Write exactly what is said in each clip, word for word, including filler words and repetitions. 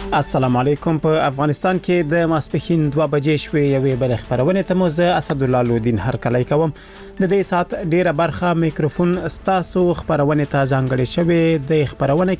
السلام علیکم. په افغانستان کې د ماسپښین دوه بجې شوې یوې بل خبرونه ته مو زه اسد الله لودین هر کله کوم. د دې سات ډیره برخه میکروفون استاسو خبرونه ته ځانګړې شوې. د خبرونه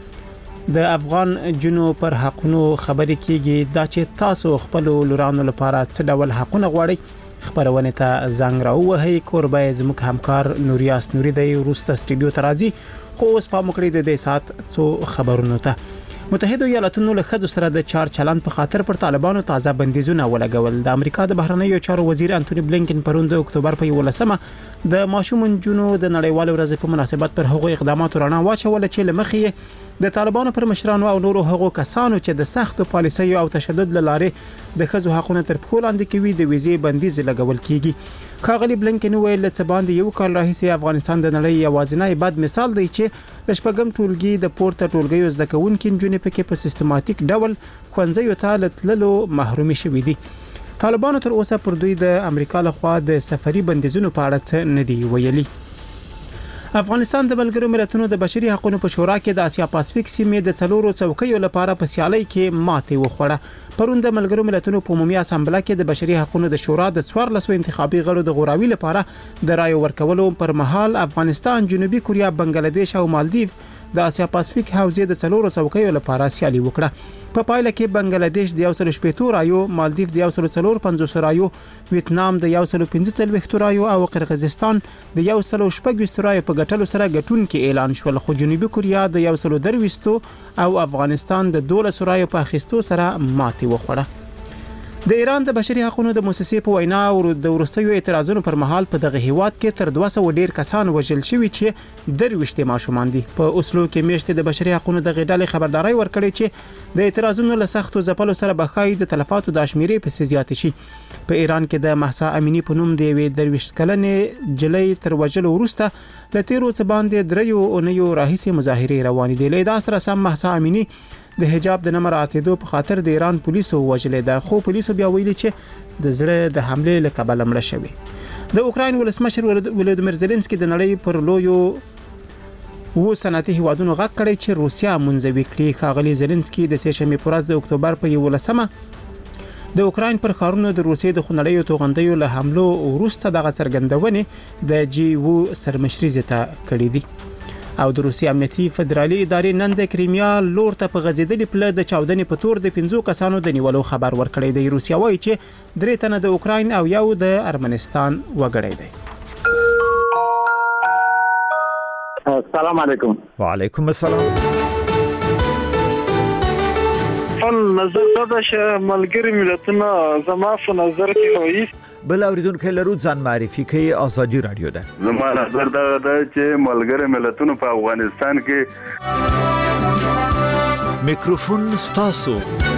کې د افغان جنو پر حقونو خبرې کیږي دا چې تاسو خپل لورانو لپاره څه ډول حقونه غواړئ. خبرونه ته زنګ راوهي کوربه زموږ همکار نوریاس نوري د روستا سټډیو ته راځي. خو اوس په مکړې د دې سات څو خبرونه ته متحده ایالاتونو له خځو سره د چار چلن په خاطر پر طالبانو تازه بندیزونه ولګول. د امریکا د بهرنیو چارو وزیر انټونی بلینکن پرون د اکتوبر په یولسمه د ماشومون جنو د نړیوال ورځ په مناسبت پر هغو اقداماتو رڼا واچول چې لمخې د طالبانو پر مشرانو او نورو هغو کسانو چې د سختو پالیسیو او تشدد لاره د خځو حقوقو تر پښو لاندې کوي د ویزې بندیز لګول کیږي. خاغلی بلینکن ویل چې باندې یو کال راهیسې افغانستان د نړۍ یوازینی بد مثال دی چې لشپګم ټولګي د پورته ټولګي زده کوونکو جنې پکې په سیستماتیک ډول خوندزیو ته تللو محرومي شوې دي. طالبانو تر اوسه پر دوی د امریکا لخوا د سفري بندیزونو په اړه څه نه دی ویلي. افغانستان د ملګرو ملتونو د بشري حقوقو په شورا کې د اسیا پاسفیک سیمې د څلورو څوکیو لپاره په سیالۍ کې ماتې وخوړه. پرون د ملګرو ملتونو په عمومي اسامبله کې د بشري حقوقو د شورا د څوار لسو انتخابي غړو د غوراوي لپاره د رائے ورکولو پر مهال افغانستان، جنوبي کوریا، بنگلاديش او مالدیف د اسیا پاسفیک حوزې د څلورو څوکیو لپاره سیالي وکړه. په پایله کې بنگلاديش د یو سل شپږ رایو، مالدیف د یو سل څلور پنځوس رایو، ویتنام د یو سل پنځه څلوېښت رایو او قرغیزستان د یو سل شپږ رایو په ګټلو سره ګټونکي اعلان شول. خو جنوبي کوریا د یو سل درويشت او افغانستان د دولس رایو په اخیستو سره ماتې وخوړه. د ایران د بشري حقوقو د مؤسسې په وینا او د ورستیو اعتراضونو پر مهال په دغه هیواد کې تر دوه سوه ډیر کسان وژل شوي چې درويشت ماشومان دي. په اوسلو کې میشته د بشري حقوقو د غډالې خبرداري ورکړي چې د اعتراضونو له سختو ځپلو سره بخای د تلفاتو د شمیرې په زیات شي. په ایران کې د مهسا امینی په نوم دی وی درويشت کلنې جلې تر وژلو وروسته د تیرو څه باندې دریو اونیو راهیسې مظاهره روانې دي. له دا سره سم مهسا امینی د حجاب د نمبر اتیدو په خاطر د ایران پولیسو وژلې ده. خو پولیسو بیا ویلي چې د زړه د حمله له کبله مړه شوی. د اوکراین ولسمشر ولودیمیر زيلنسکي د نړۍ پر لویو و صنعتي هیوادونو غږ کړی چې روسیا منځوي کړي. خاغلی زيلنسکي د سه شنبه پر ورځ د اکتوبر په یولسمه د اوکراین پر خارونو د روسیې د خونړیو توغندیو له حملو وروسته دغه څرګندونې د جی و سرمشري زته کړې دي. او د روسي امنیتي فدرالي ادارې نن د کریمیا لور ته په غځېدلې پله د چاودنې په تور د پنځو کسانو د نیولو خبر ورکړی دی. روسیا وایي چې درې تنه د اوکراین او یو د ارمنستان وګړی دی. السلام علیکم. وعلیکم السلام. فن نظر دا چې ملګری ملتونه زما په نظر کې وایي بل اوریدونکو لرو ځان معرفي کوي. ازادي رادیو ده. زما نظر دا ده چې ملګری ملتونو په افغانستان کې میکروفون ستاسو.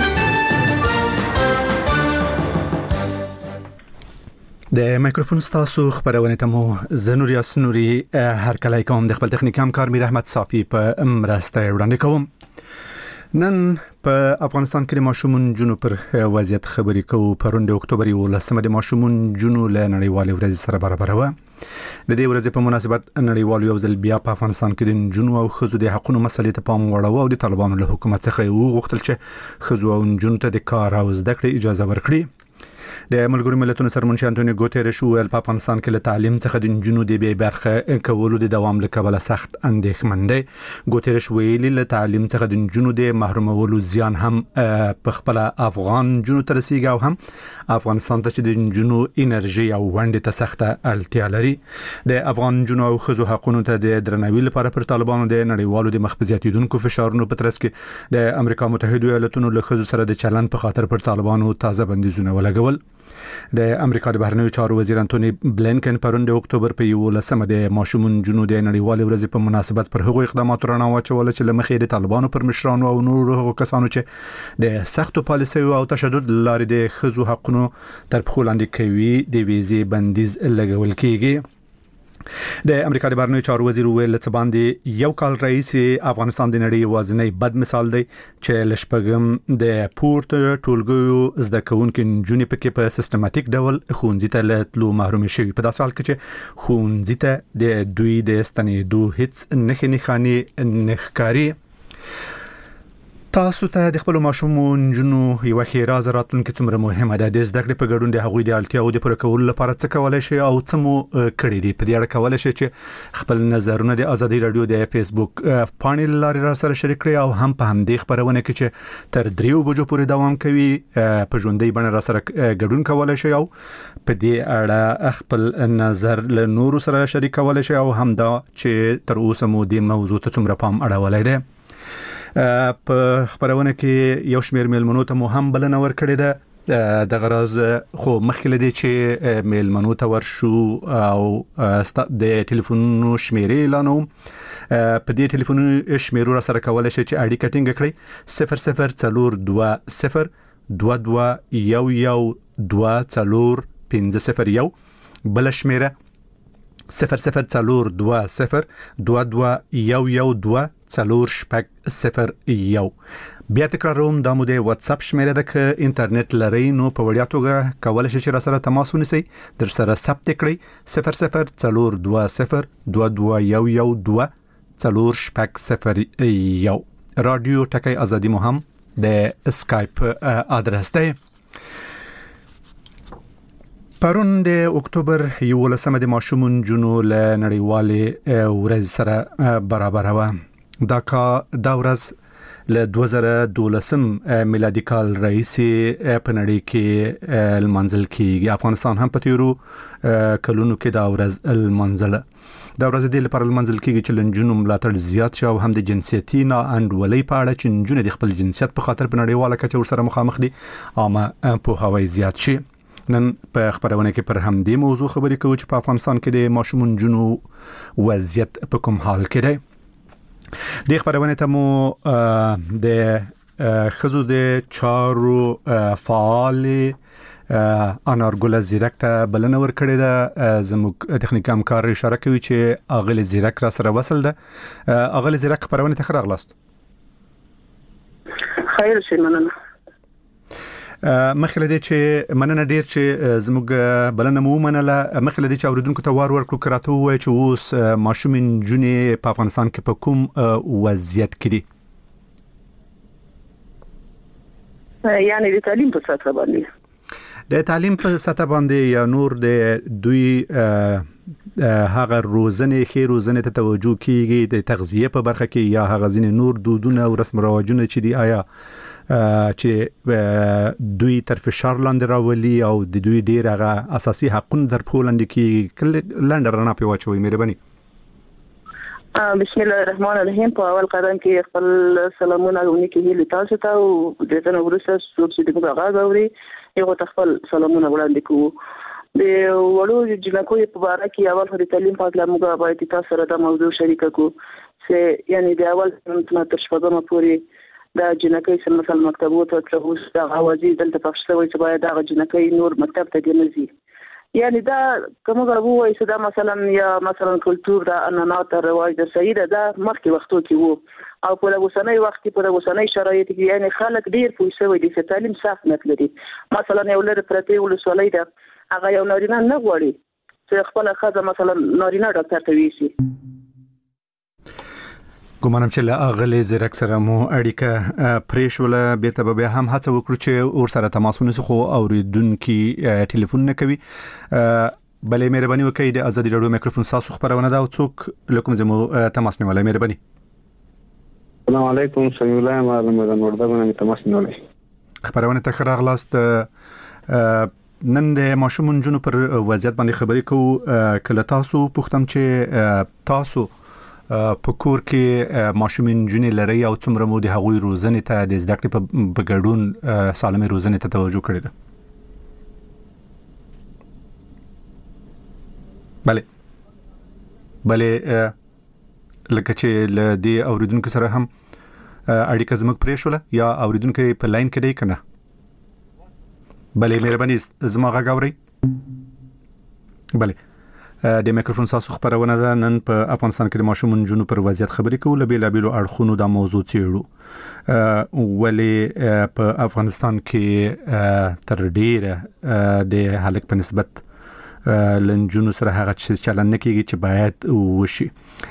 د میکروفون ستاسو خبرونه ته مو زنور یاسنوري هر کله کوم د خپل تخنیک همکار میر احمد صافي په مرسته وړاندې کوم. نن په افغانستان کې د ماشومون جنو پر وضعیت خبرې کوو. پرون د اکتوبر یولسمه د ماشومون جنو له نړیوال ورځ سره برابر و. د دې ورځې په مناسبت نړیوال یو ځل بیا په افغانستان کې د جنو او خزو د حقوقو مسلې ته پام وړاوه او د طالبانو له حکومت څخه وغوښتل چې خزو او جنو ته د کار او زده کړې اجازه ورکړي. د ملګرو ملتونو سرمنشي انټونی ګوتریش ویل په افغانستان کې له تعلیم څخه د جنو د بې برخه کولو د دوام لکبله سخت اندېښمن دی. ګوتریش ویل له تعلیم څخه د جنو د محرومولو زیان هم په خپل افغان جنو تر رسیدي او هم افغانستان ته چې د جنو انرژي او ونډه ته سخته اړتیا لري. د افغان جنو او خزو حقوقو ته د درناوي لپاره پر طالبانو د نړیوالو د مخبزیاتیدونکو فشارونو په ترڅ کې د امریکا متحده ایالاتونو له خزو سره د چلن په خاطر پر طالبانو تازه بندیزونه ولګول. د امریکا د بهرنیو چارو وزیر انټونی بلینکن پرون د اکتوبر په یولسمه د ماشومون جنو د نړیوال ورځ په مناسبت پر هغو اقداماتو رڼا واچول چې لمخې د طالبانو پر مشرانو او نورو کسانو چې د سختو پالیسیو او تشدد لارې د خزو حقونو تر پښو لاندې کوي د ویزې بندیز لګول کیږي. د امریکا د بهرنیو چارو وزیر ویل چې باندې یو کال رئیس افغانستان د نړۍ وازنۍ بد مثال دی چې لشپګم د پورت ټولګیو زده کوونکو جونې پکې په سیستماتیک ډول خوندې ته لتلو محروم شوي. په داسې حال کې چې خوندې ته د دوی د ستنېدو هیڅ نښې نښانې نه ښکاري. تاسو ته د خپل ماشومون جنو یو خیره زراتونکو څومره مهمه ده د زده کړې په ګډون د هغوی د اړتیاو د پوره کولو لپاره څه کولای شي او څه مو کړی دي. په دې اړه کولای شي چې خپل نظرونه د ازادي رادیو د فیسبوک پاڼې لارې را سره شریک کړئ او هم په همدې خبرونه کې چې تر دریو بجو پورې دوام کوي په ژوندۍ بڼه را سره ګډون کولای شي او په دې اړه خپل نظر له نورو سره شریک کولای شي او هم دا چې تر اوسه مو د موضوع ته څومره پام اړولای دی. په خبرونه کې یو شمېر میلمنو ته مو هم بلنه ورکړې ده د غرض خو مخکې لدی چې میلمنو ته ورشو او د ټلیفونونو شمیرې اعلانوم. په دې ټلیفونونو شمیرو را سره کولای شي چې اړیکه ټینګ کړئ صفر صفر څلور دوه صفر دوه دوه یو یو دوه څلور پنځه صفر یو بل شمیره صفر صفر څلور دوه صفر دوه دوه یو یو دوه څلور شپږ صفر یو. بیا تکراروم دا مو د واتس اپ شمیره ده که انټرنیټ لرئ نو په وړیا توګه کولای شئ چې را سره تماس ونیسئ در سره ثبت کړئ صفر صفر څلور دوه صفر دوه دوه یو یو دوه څلور شپږ صفر یو. رادیو ټکی ازادي مو هم د اسکایپ ادرس دی. پرون د اکتوبر یولسمه د ماشومون جنو له نړیوالې ورځ سره برابر و. دا کا دا ورځ له دوه زره دولسم میلادي کال رئیسي په نړۍ کې المنزل کېږي. افغانستان هم په تیرو کلونو کې دا ورځ المنزل دا ورځ د لپاره المنزل کېږي چې لنجونو ملاتړ زیات شي او هم د جنسيتي نه انډولۍ په اړه چې نجونه د خپل جنسیت په خاطر په نړیواله کچه ورسره مخامخ دي عامه په هوای زیات شي. نن په خبرونه کې پر همدې موضوع خبرې کوو چې په افغانستان کې د ماشومون جنو وضعیت په کوم حال کې دی. د خبرونه ته مو د خزو د چارو فعال انارګل زیرک ته بلنه ورکړې ده. زموږ تخنیک همکار اشاره کوي چې اغل زیرک را سره وصل ده. اغل زیرک خبرونه ته خراغلاست. خیر شي مننه. مخکې لدی چې مننه ډیر چې زموږ بلنه مو منله. مخکې لدی چې اوریدونکو ته وار ورکړو کراته وای چې اوس ماشومین جنې په افغانستان کې په کوم وضعیت کې دي؟ یعنی د تعلیم په سطح باندې د تعلیم په سطح باندې یا نور د دوی هغه روزنه خیر روزنه ته توجه کیږي د تغذیه په برخه کې یا هغه ځین نور دودونه او رسم رواجونه چې دی آیا چې دوی تر فشار لاندې راولي او د دوی ډیر هغه اساسي حقوق در پولاند کې کله لاندې رانه په واچوي. مهرباني. بسم الله الرحمن الرحیم. په اول قدم کې خپل سلامونه غوښتل کېږي تاسو ته او د دې نه ورسره څوک چې دغه غاغ اوري یو خپل سلامونه وړاندې کوو. د وړو جنکو په اړه کې اول خو د تعلیم په اړه موږ باید تاسو سره د موضوع شریک کړو چې یعنی د اول تر شپږمه پورې د جنکۍ سم مثلا مکتبو ته تلوس د غوازی دلته پښه شوی چې باید د جنکۍ نور مکتب ته دینځي. یعنی دا کومه غوړو وایي چې دا مثلا یا مثلا کلچر دا انانات رواج د سیده دا مخکې وختو کې وو او په اوسنۍ وخت کې په اوسنۍ شرایط کې یعنی خلک ډیر پوه شوی دي چې تعلیم صح نه لري. مثلا یو لر پرته ولسوالۍ ده هغه یو نارینه نه غواړي چې خپل خزه مثلا نارینه ډاکټر ته ویسي. ګومانم چې له اغلې زیرک سره مو اړیکه پریښوله بیرته به هم هڅه وکړو چې ور سره تماس ونیسو خو اوریدونکو ټلیفون نه کوي. بلې مهرباني وکړئ د ازادي رادیو میکروفون تاسو خبرونه دا څوک لکم زمو تماس نیولای. مهرباني. السلام علیکم سمي الله معلومه ده ورته تماس نیولای. خبرونه ته خراغلاست. نن د ماشومون جنو پر وضعیت باندې خبرې کوو. کله تاسو پوښتم چې تاسو په کور کې ماشومین جنې لري او څومره مو د هغوی روزنې ته د زده کړې په ګډون سالمه روزنې ته توجه کړې ده؟ بله بله لکه چې له دې اوریدونکو سره هم اړیکه زموږ پریښوله یا اوریدونکو په لاین کې دی که نه؟ بله مهرباني زما غږ اورئ؟ بله د میکروفون تاسو خبرونه ده. نن په افغانستان کې د ماشومون جنو پر وضعیت خبرې کوو. له بیلابیلو اړخونو دا موضوع څیړو ولې په افغانستان کې تر ډیره د هلک په نسبت لنجونو سره هغه څه چلن نه کیږي چې باید وشي.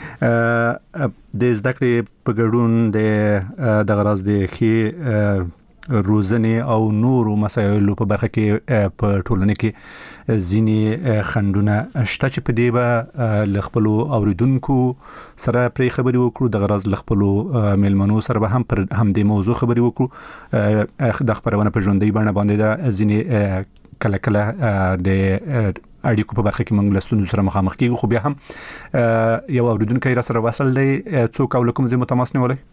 د زده کړې په ګډون د د غرض د خي روزنه او نورو مسایلو په برخه کې په ټولنه کې ځینی خندونه شته چې په دی به لخپلو اوریدونکو سره پرې خبري وکړو. د غرض لخپلو ملمنو سره به هم پر هم د موضوع خبري وکړو. د خبرونه په ژوندۍ بڼه باندې د ځینی کله کله د اړیکو په برخه کې موږ لستون سره مخامخ کیږو. خو بیا هم یو اوریدونکو را سره وصل دی. څوک او لکم زه متماس نه ولای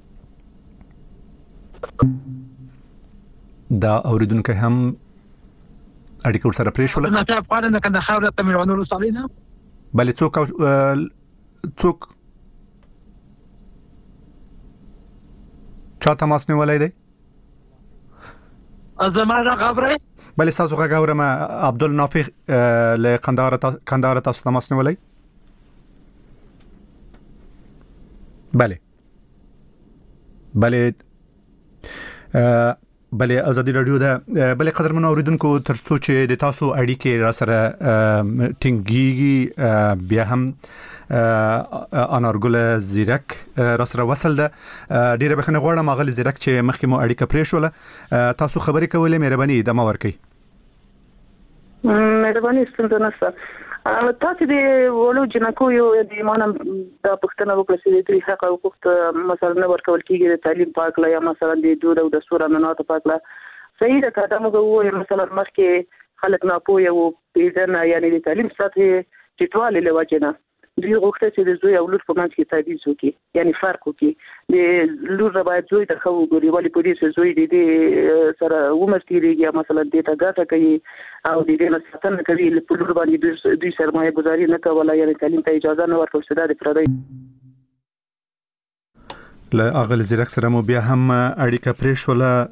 دا اوریدونکو هم اړیکو سره پرې شول. نه ته په اړه نه کنده خبره ته مې ونور صلینا بلې څوک څوک چا تماس نه ولای دی زما خبره بلې تاسو غاغوره ما عبدالنافع له قندهار قندهار تاسو تماس نه ولای. بله بله بلې ازادي رادیو ده. بلې قدرمن اوریدونکو ترڅو چې د تاسو اړیکې را سره ټینګيږي بیا هم انارګل زیرک را سره وصل ده. ډیره بخنه غواړم اغل زیرک چې مخکې مو اړیکه پرې شوله تاسو خبرې کولې مهرباني د ما ورکي. مهرباني ستاسو نه تاسو د ولو جنکو یو د ایمان د پښتنو په کلاسي د حق او حقوق مثلا نه ورکول کیږي د تعلیم پاکله یا مثلا د دود او د سورانات پاکله صحیح ده کله موږ مثلا مخکې خلک نه پوهه او پیژنه یعنی د تعلیم سطح چټواله لوجنه دوی غوښته چې د زوی او لور په منځ کې تعویض وکړي یعنی فرق وکړي. د لور باید زوی ته خو ګوري ولی په دې چې زوی د سره ومستیږي مثلا د تا ګټه کوي او د دې نه ستنه کوي په لور باندې دوی سرمایه گذاري نه کوله یعنی تعلیم ته اجازه نه ورکول شوه د پردی. له اغل زیرک سره مو بیا هم اړیکه پرې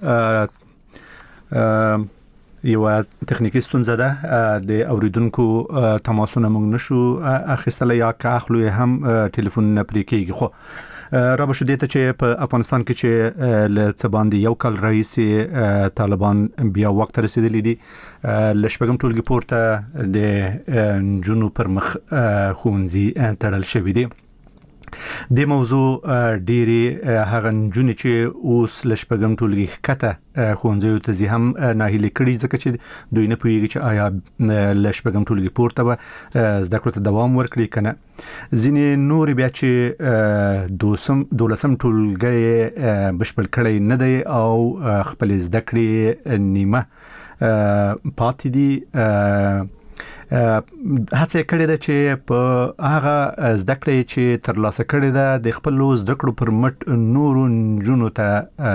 شوله. یو تخنیکی ستونزه ده د اوریدونکو تماسونه موږ نشو اخیستل یا که اخلو هم ټلیفون نه پرې کیږي. خو را به شو دیته چې په افغانستان کې چې ل څه باندې یو کال رئیس طالبان بیا وخت رسیدلی دي لشپګم ټولګي پورته د جنو پر مخ خونځي تړل شوی دي. د موضوع ډيري هغه جونې چې اوس لشپګم ټولګي کته خونځي ته زی هم ناهیلي کړي ځکه چې دوی نه پوهیږي چې آیا لشپګم ټولګي پورته به زده کړو ته دوام ورکړي کنه. ځینې نور بیا چې دوسم دولسم ټولګي بشپړ کړي نه دی او خپل زده کړې نیمه پاتې دي. هڅه کړې ده چې په هغه زده کړې چې ترلاسه کړې ده د خپل زده کړو پر مټ نورو جنونو ته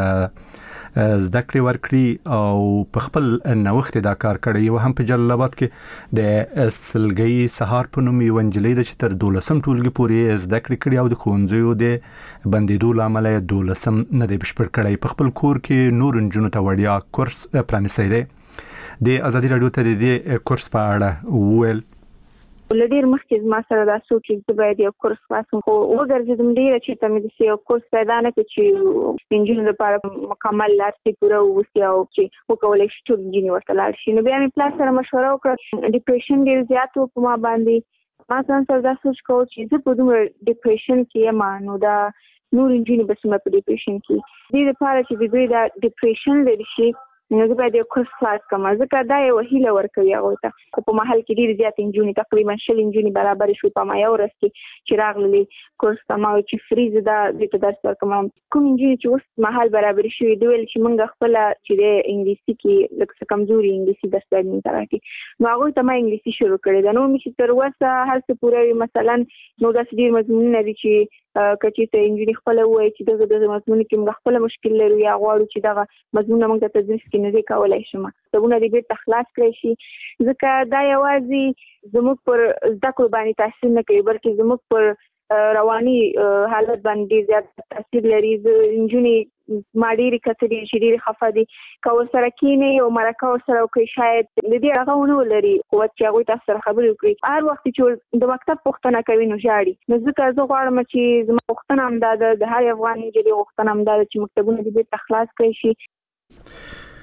زده کړې ورکړي او په خپل نوښت دا کار کړی. یو هم په جلال آباد کې د سلګي سهار په نوم یو انجلۍ ده چې تر دولسم ټولګي پورې زده کړې کړي او د ښوونځیو د بندیدو لامل دولسم نه دی بشپړ کړی. په خپل کور کې نور جنونو ته وړیا کورس پلانسي دی. د ازادي رادیو ته د دې کورس په اړه وویل ولډیر مخکې ما سره دا سوچ چې باید یو کورس خلاصم خو وګرځیدم ډیر چې تم دې یو کورس پیدا نه کړ چې انجینر لپاره مکمل لارښتي پوره وسی او چې وکولای شي ټول انجینر ورته لاړ شي. نو بیا مې پلان سره مشوره وکړه. ډیپریشن ډیر زیات و په ما باندې. ما ځان سره دا سوچ کوم چې زه په دومره ډیپریشن کې یم نو دا نور انجینر بس مې په ډیپریشن کې دې لپاره چې دوی دا ډیپریشن لري شي نو زه باید یو کورس خلاص کړم. ځکه دا یو هیله ورکوي هغوی ته. خو په محل کې ډېرې زیاتې نجونې تقریبا شل نجونې برابرې شوې په ما یو ورځ کې چې راغللې کورس ته. ما ویل چې فري زه دا دوی ته درس ورکوم. کوم نجونې چې اوس مهال برابرې شوې دوی ویل چې موږ خپله چې د انګلیسي کې لږ څه کمزوري انګلیسي درس باید موږ ته راکړي. نو هغوی ته ما انګلیسي شروع کړې ده. نو مې چې تر اوسه هر څه پوره وي مثلا نو داسې ډېر مضمونونه دي چې که چېرته نجونې خپله ووایي چې دغه دغه مضمون کې موږ خپله مشکل لرو یا غواړو چې دغه مضمونونه موږ ته تدریس کړي نو دې کولی شم کتابونه دې بیرته خلاص کړی شي. ځکه دا یوازې زموږ پر زده کړو باندې تاثیر نه کوي بلکې زموږ پر رواني حالت باندې ډېر زیات تاثیر لري. نجونې ما ډېرې کتلې چې ډېرې خفه دي که ورسره کښېنئ او مرکه ورسره وکړئ شاید د دې هغه ونه ولري قوت چې هغوی تاسو سره خبرې وکړي. هر وخت چې د مکتب پوښتنه کوي نو ژاړي. نو ځکه زه غواړم چې زما غوښتنه همدا ده د هر افغان نجلۍ غوښتنه همدا ده چې مکتبونه دې بیرته خلاص کړی شي.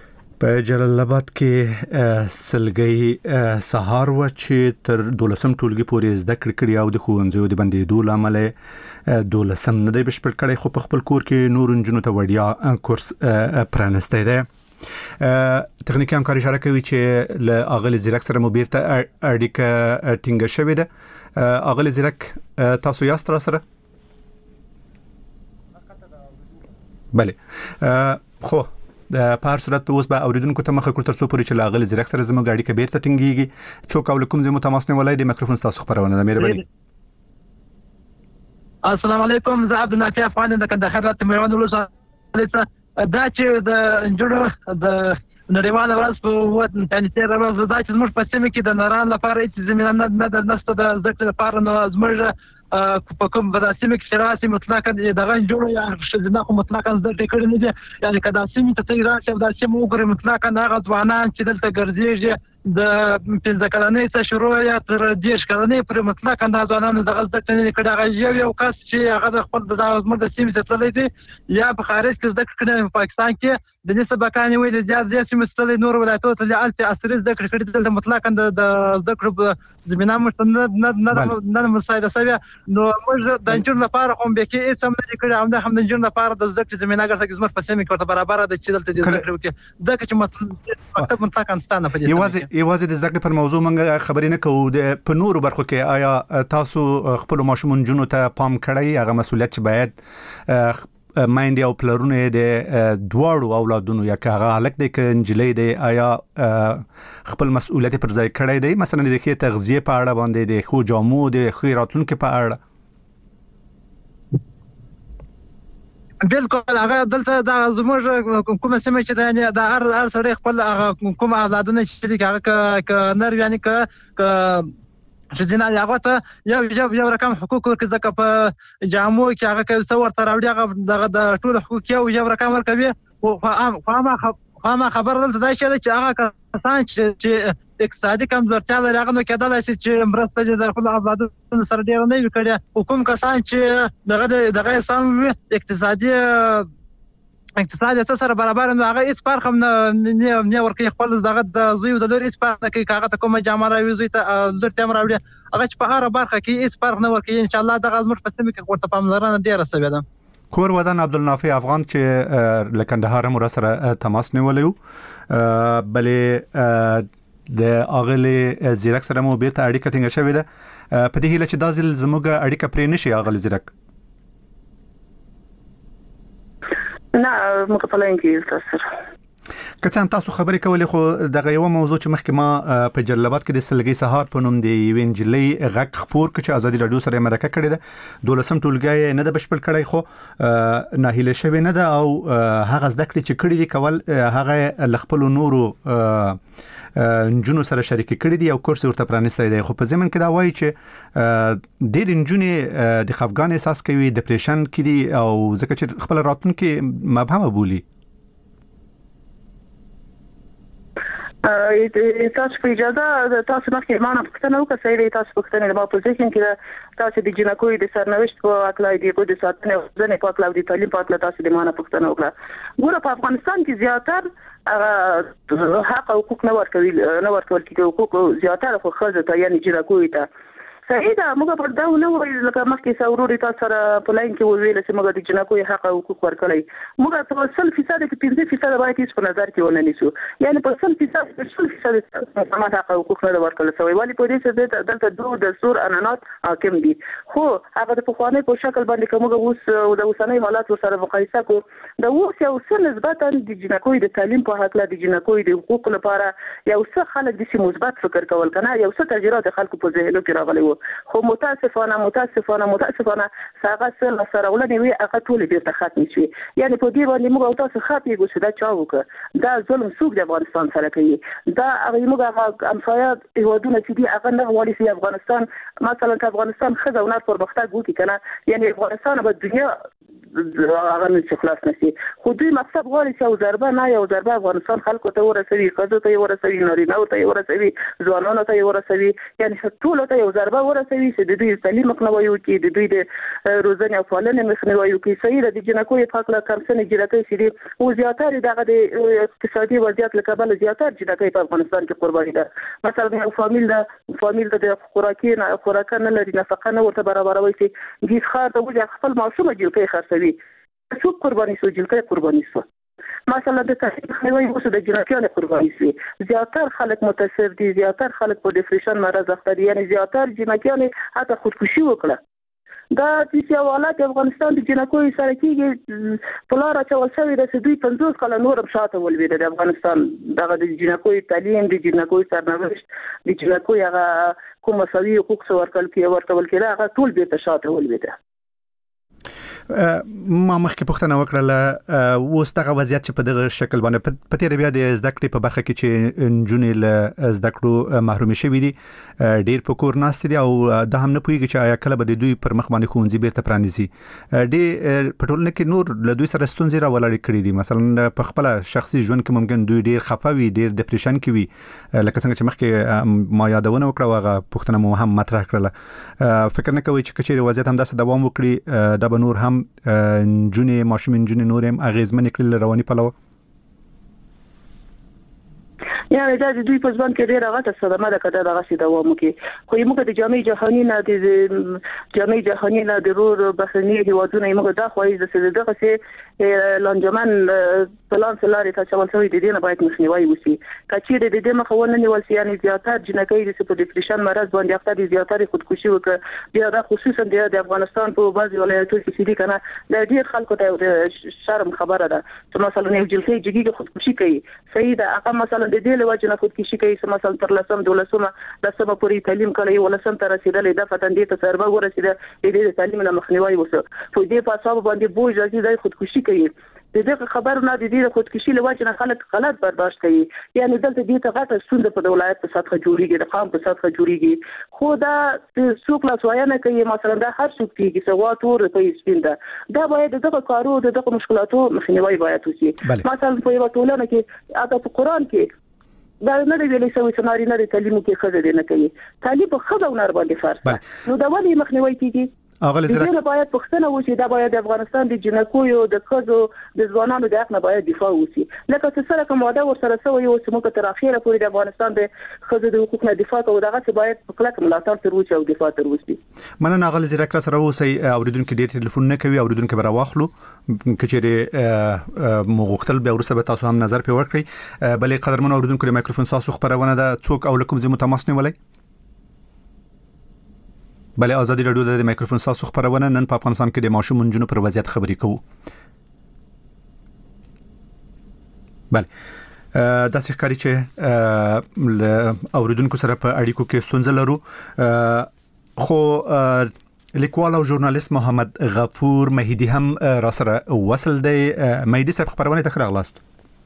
په جلال آباد کې سلګي سهار و چې تر دولسم ټولګي پورې زده کړې کړې او د ښوونځیو د بندېدو له امله دولسم نه دی بشپړ کړی، خو په خپل کور کې نور نجونو ته وړیا کورس پرانستی دی. تخنیکی همکاري اشاره کوي چې له اغلی زیرک سره مو بیرته اړیکه ټینګه شوې ده. اغلی زیرک تاسو یاست را سره؟ بله. خو په هر صورت اوس به اوریدونکو ته مخه کړو تر څو پورې چې لاغلی زیرک سره زموږ اړیکه بیرته ټینګیږي. څوک او کوم ځای مو تماس نیولای دی؟ میکروفون تاسو خبرونه ده. مهرباني. السلام علیکم، زه عبد النافع افغان د کندهار ته میوند ولسه. دا چې د انجونو د نړیواله ورځ په وطن تنسیر ورځ دا چې موږ په سیمه کې د ناران لپاره هیڅ زمینه نه د نسته د ذکر لپاره نو زموږ په کوم په سیمه کې شراسي مطلقاً دغه جوړ یا شذنا خو مطلقاً د ټکر نه دي، یعنی کدا سیمه ته راشي دا چې موږ ګورې مطلقاً هغه ځوانان چې دلته ګرځي د پنځه کلنۍ څخه شروع یا تر دېرش کلنۍ پورې مطلقاً دا ځوانان دغه زده کړې کړي. هغه یو یو کس چې هغه د خپل د زموږ د سیمې ته تللی دی یا په خارج کې زده کړې په پاکستان کې د نسبت بکانې ویل زیات زیات سیمې ستلې نور ولایتونو ته الته عصري زده کړې کړي دلته مطلقاً د زده کړو زمينه مشتنه نه نه نه مساعده سوي. نو موږ د انجن لپاره کوم به کې هیڅ هم نه کړی، هم د هم د انجن لپاره د زده کړې زمينه ګرځي زموږ په سیمه کې ورته برابر ده چې دلته د زده کړې وکړي ځکه چې مطلب مطلقاً ستانه په دې یوازې یوازې د زده کړې پر موضوع موږ خبرې نه کوو. د په نورو برخو کې آیا تاسو خپل ماشومان جنونو ته پام کړی؟ هغه مسؤلیت چې باید مایندې او پلرونه د دواړو اولادونو یا که هغه هلک دی که نجلۍ دی آیا خپل مسؤلیت پر ځای کړی دی؟ مثلا د ښې تغذیې په اړه باندې، د ښو جامو، د ښې راتلونکي په اړه؟ بالکل. هغه دلته د زموږ کومه سیمه چې د هر هر سړی خپل هغه کوم اولادونه چې دي هغه ک نر یعنی ک ک شجنا هغه ته یو یو یو رقم حقوق ورکړي ځکه په جامو کې هغه کوي څو ورته راوړي هغه دغه د ټول حقوق یو یو رقم ورکوي. او خو ما خبر دلته دا شي چې هغه کسان چې اقتصادي کمزورتیا لري هغه نو کېدای شي چې مرسته د خپل اولادونو سره ډیر نه وي کړی. حکومت کسان چې دغه دغه سم اقتصادي اقتصاد اساس سره برابر نه هغه هیڅ فرق هم نه نه ورکوي خپل دغه د زوی د لور هیڅ فرق نه کوي. هغه ته کومه جامه راوي زوی ته لور ته راوړي هغه چې په هر برخه کې هیڅ فرق نه ورکوي. ان شاء الله دغه زموږ په سیمه کې ورته پاملرنه ډیره شوې ده. کور ودان عبدالنافع افغان چې له کندهار مو سره تماس نیولی و، بلې د اغلی زیرک سره مو بیرته اړیکه ټینګه شوې ده. په دې هیله چې دا ځل زموږ اړیکه پرې نشي اغلی زیرک. نه موږ په لاین کې تاسو که څنګه تاسو خبرې کولې خو دغه یو موضوع چې مخکې ما په جلال آباد کې د سلګي سهار په نوم د یوې نجلۍ غږ خپور کړ چې ازادي رادیو سره مرکه کړې ده. دولسم ټولګی نه ده بشپړ کړی خو ناهیله شوې نه ده او هغه زده کړې چې کړې دي کول هغه له خپلو نورو نجونو سره شریک کړي دي او کورس ورته پرانیستی دی. خو په ضمن کې دا وایي چې ډېر نجونې د خفګان احساس کوي، ډپریشن کې دي او ځکه چې خپل راتلونکي مبهمه بولي. تاسو په اجازه تاسو مخکې معنا پوښتنه وکړه سړي تاسو پوښتنه د اپوزیشن کې تاسو د جنکوي د سرنوشت په اکلای دی کو د ساتنه ځنه په اکلای دی تعلیم په اکلای تاسو د معنا پوښتنه وکړه. ګوره په افغانستان کې زیاتره حق او حقوق نه ورکوي نه ورکول کېږي. حقوق زیاتره خو خزه ته یعنی جنکوي ته صحیح ده. موږ په دا نه وایو لکه مخکې سوروري تاسو سره په لاین کې وویل چې موږ د جنکوي حق او حقوق ورکړي. موږ په سل فیصد کې پنځه فیصد باید هیڅ په نظر کې ونه نیسو، یعنی په سل فیصد سل فیصد سمات حق او حقوق نه ورکړل شوی. ولی په دې چې دلته دوه د سور انانات حاکم دي. خو هغه د پخوانی په شکل باندې کومه اوس د اوسنۍ حالات سره مقایسه کو د اوس یو څه نسبتا د جنکوي د تعلیم په حق له د جنکوي د حقوق لپاره یو څه خلک د مثبت فکر کول کنه یو څه تجربه د خلکو په ذهنو کې راغلي وو. خو متاسفانه متاسفانه متاسفانه هغه سره سره ولني وي هغه ټول بیرته ختم شي. یعنی په دې باندې موږ تاسو خاطی ګوښه دا چا وکړه دا ظلم څوک د افغانستان سره کوي. دا هغه موږ هغه امثال هیوادونه چې دي هغه نه غواړي چې افغانستان مثلا افغانستان خزه او نار پرمختګ وکړي کنه. یعنی افغانستان په دنیا هغه نه خلاص نشي. خو دوی مقصد غواړي چې یو ضربه نه یو ضربه افغانستان خلکو ته ورسوي، ښځو ته یې ورسوي، نارینه‌و ته یې ورسوي، ځوانانو ته یې ورسوي، یعنی ټولو ته یو ضربه ورسوي چې د دوی تعلیم مخنیوي وکړي، د دوی د روزنې او پالنې مخنیوي وکړي. صحیح ده، د جنکو په حق له کمسنې جنکۍ چې دي او زیاتره دغه د اقتصادي وضعیت له کبله زیاتره جنکۍ په افغانستان کې قرباني ده. مثلا یو فامیل ده فامیل د خوراکي نه خوراک نه لري، نفقه نه ورته برابروي چې ګیس خار ته وځي خپل ماشومه جنکۍ خرڅوي. څوک قرباني شو؟ جنکۍ قرباني شو. مثلا د تعلیم مخنیوي اوس د جنکیانو قرباني شي. زیاتره خلک متاثر دي، زیاتره خلک په ډیپریشن مرض اخته دي، یعنی زیاتره جنکیانو حتی خودکشي وکړه. دا چې حالات افغانستان د جنکو سره کېږي په لار اچول شوی د دوی پنځوس کاله نورم شاته ولوېده. د افغانستان دغه د جنکو تعلیم، د جنکو سرنوشت، د جنکو هغه کوم مساوي حقوق څه ورکول کېږي ورکول کېده هغه ټول بیرته شاته ولوېده. ما مخکې پوښتنه وکړه اوس دغه وضعیت چې په دغه شکل باندې په تیر بیا د زده کړې په برخه کې چې نجونې له زده کړو محروم شوي دي، ډېر په کور ناست دي او دا هم نه پوهیږي چې آیا کله به د دوی پر مخ باندې ښوونځي بیرته پرانیزي. ډېر په ټولنه کې نور له دوی سره ستونزې راولاړې کړي دي. مثلا په خپل شخصي ژوند کې ممکن دوی ډېر خفه وي، ډېر ډیپریشن کې وي، لکه څنګه چې مخکې ما یادونه وکړه هغه پوښتنه مو هم مطرح کړله. فکر نه کوئ چې کچېرې وضعیت هم داسې دوام وکړي دا به نور هم نجونې ماشوم نجونې نور هم اغیزمنې کړي له رواني پلوه؟ یعنی دا د دوی په ځوان کې ډېره غټه صدمه ده که دا دغسې دوام وکړي. خو موږ د جامعې جهاني نه د جامعې جهاني نه د نور بهرني هېوادونه موږ دا خوایي چې دغسې لانجمن پلان څه لارې ته اچول شوي د دې نه باید مخنیوی وشي. که چېرې د دې مخه ونه نیول شي، یعنې زیاتره جنکۍ چې په ډیپریشن مرض باندې اخته دي زیاتره خودکشي وکړه. بیا دا خصوصا د افغانستان په بعضې ولایتونو کې چې دي که نه دا ډېر خلکو ته د شرم خبره ده چې مثلا یو جنکۍ جګیږي خودکشي کوي. صحیح ده، هغه مثلا د دې له وجې نه خودکشي کوي چې مثلا تر لسم دولسمه لسمه پورې تعلیم کړی، ولسم ته رسېدلی ده فتن دې ته ضربه ورسېده، د دې د تعلیم نه مخنیوی وشو. په دې په اصحابو باندې بوج راځي دی خودکشي کوي. د دې خبرو نه د دې د خودکشي له وجې نه خلک غلط برداشت کوي. یعنې دلته دې ته غټه ستونزه په د ولایت په سطحه جوړېږي، د قام په سطحه جوړېږي. خو دا څوک لاسویانه کوي، مثلا دا هر څوک کېږي چې غوا تور په سپین ده. دا باید د دغه کارو د دغه مشکلاتو مخنیوی باید وشي. مثلا په یوه ټولنه کې هغه په قرآن کې دا نه دی ویلي شوی چې نارینه د تعلیم کې ښځه دې نه کوي. تعلیم په ښځه او نر باندې فرض ده. نو دا ولې مخنیوی کېږي؟ اغلی زرا دغه باید پښتنه وشي. دا باید د افغانستان د جنکو د ښځو د ځوانانو د حق نه باید دفاع وشي. لکه چې سره کوم واده ورسره سوی او چې موږ تر اخیره پورې د افغانستان د ښځو د حقوقو نه دفاع کوو، دغه څه باید په کلک ملاتړ تر وشي او دفاع تر وشي. مننه اغلی زرا کړه سره اوسئ. اوریدونکو ډیر ټلیفون نه کوي، اوریدونکو به راواخلو کچېره مو غوښتل بیا ورسره به تاسو هم نظر په ورکړئ. بلې قدرمن اوریدونکو د مایکروفون تاسو خبرونه ده څوک او لکم زمو تماس نیولای. بله آزادی رادیو د مایکروفون تاسو خبرونه نن په افغانستان کې د ماشوم نجونو پر وضعیت خبرې کوو. بله دا ښکاري چې اوریدونکو سره په اړیکو کې ستونزه لرو، خو لیکوال او ژورنالیست محمد غفور مهدی هم را سره وصل دی. مهدی صاحب خبرونه ته راغلاست.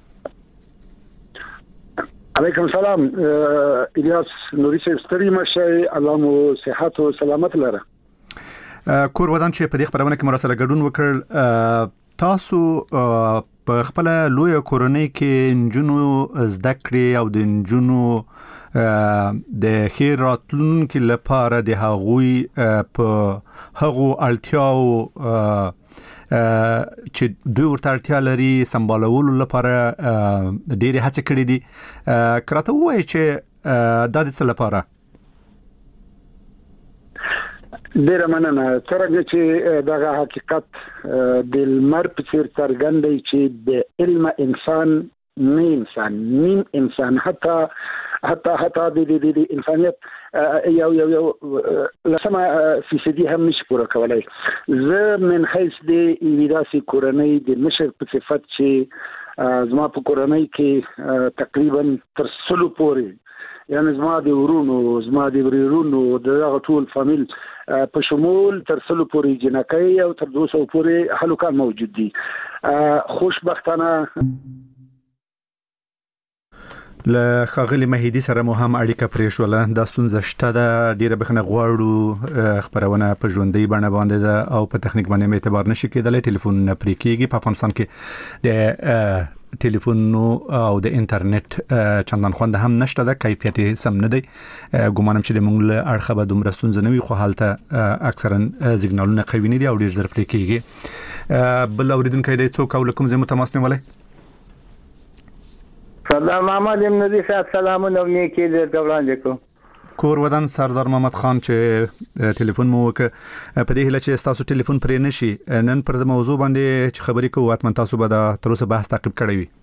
علیکم سلام الیاس نوری صاحب، ستړي مشه، الله مو صحت او سلامت لره. کور ودان چې په دې خبرونه کې مرسته ګډون وکړ. تاسو په خپل لوی کورنۍ کې نجونو زده کړې او د نجونو د خیر راتلونکو لپاره د هغوی په هغو اړتیاو چې دوی ورته اړتیا لري سمبالولو لپاره ډېرې هڅې کړې دي. کراته وایي چې دا د څه لپاره؟ ډېره مننه. څرنګه چې دغه حقیقت د لمر په څېر څرګند دی چې د علم انسان نه انسان نیم انسان حتی حتی حتی د د انسانیت یو یو یو لسمه فیصدي هم نشي پوره کولای. زه من حیث د ویداسي کورنۍ د مشر په صفت چې زما په کورنۍ کې تقریبا تر سلو پورې، یعنی زما د ورونو زما د ورونو دغه ټول فامیل په شمول تر سلو پورې جنکۍ او تر دوه سوه پورې هلوکان موجود دي. خوشبختانه له خاغلی مهدی سره مو هم اړیکه پرې شوله د ستونزه شته د ډیره بخنه غواړو خبرونه په ژوندۍ باندې باندې ده او په تخنیک باندې اعتبار نشي کېدلی ټلیفون نه پرې کېږي په افغانستان کې د ټلیفون او د انټرنیټ چندان خوند هم نشته د کیفیت سم نه دی ګومانم چې د مونږ له اړخه به دومره ستونزه نه وي خو حالته اکثرا سیګنالونه قوي نه دي او ډیر زر پرې کېږي بل اوریدونکو د څوک او لکم زمو تماس نیولای سردار محمد امنادي صاحب سلامونه نیکی د وړاندې کوم کور ودان سردار محمد خان چې ټلیفون مو وک په دې هله چې تاسو ټلیفون پرې نشي نن پر د موضوع باندې چې خبرې کوو اتمن تاسو به د تر اوسه بحث تعقیب کړی وي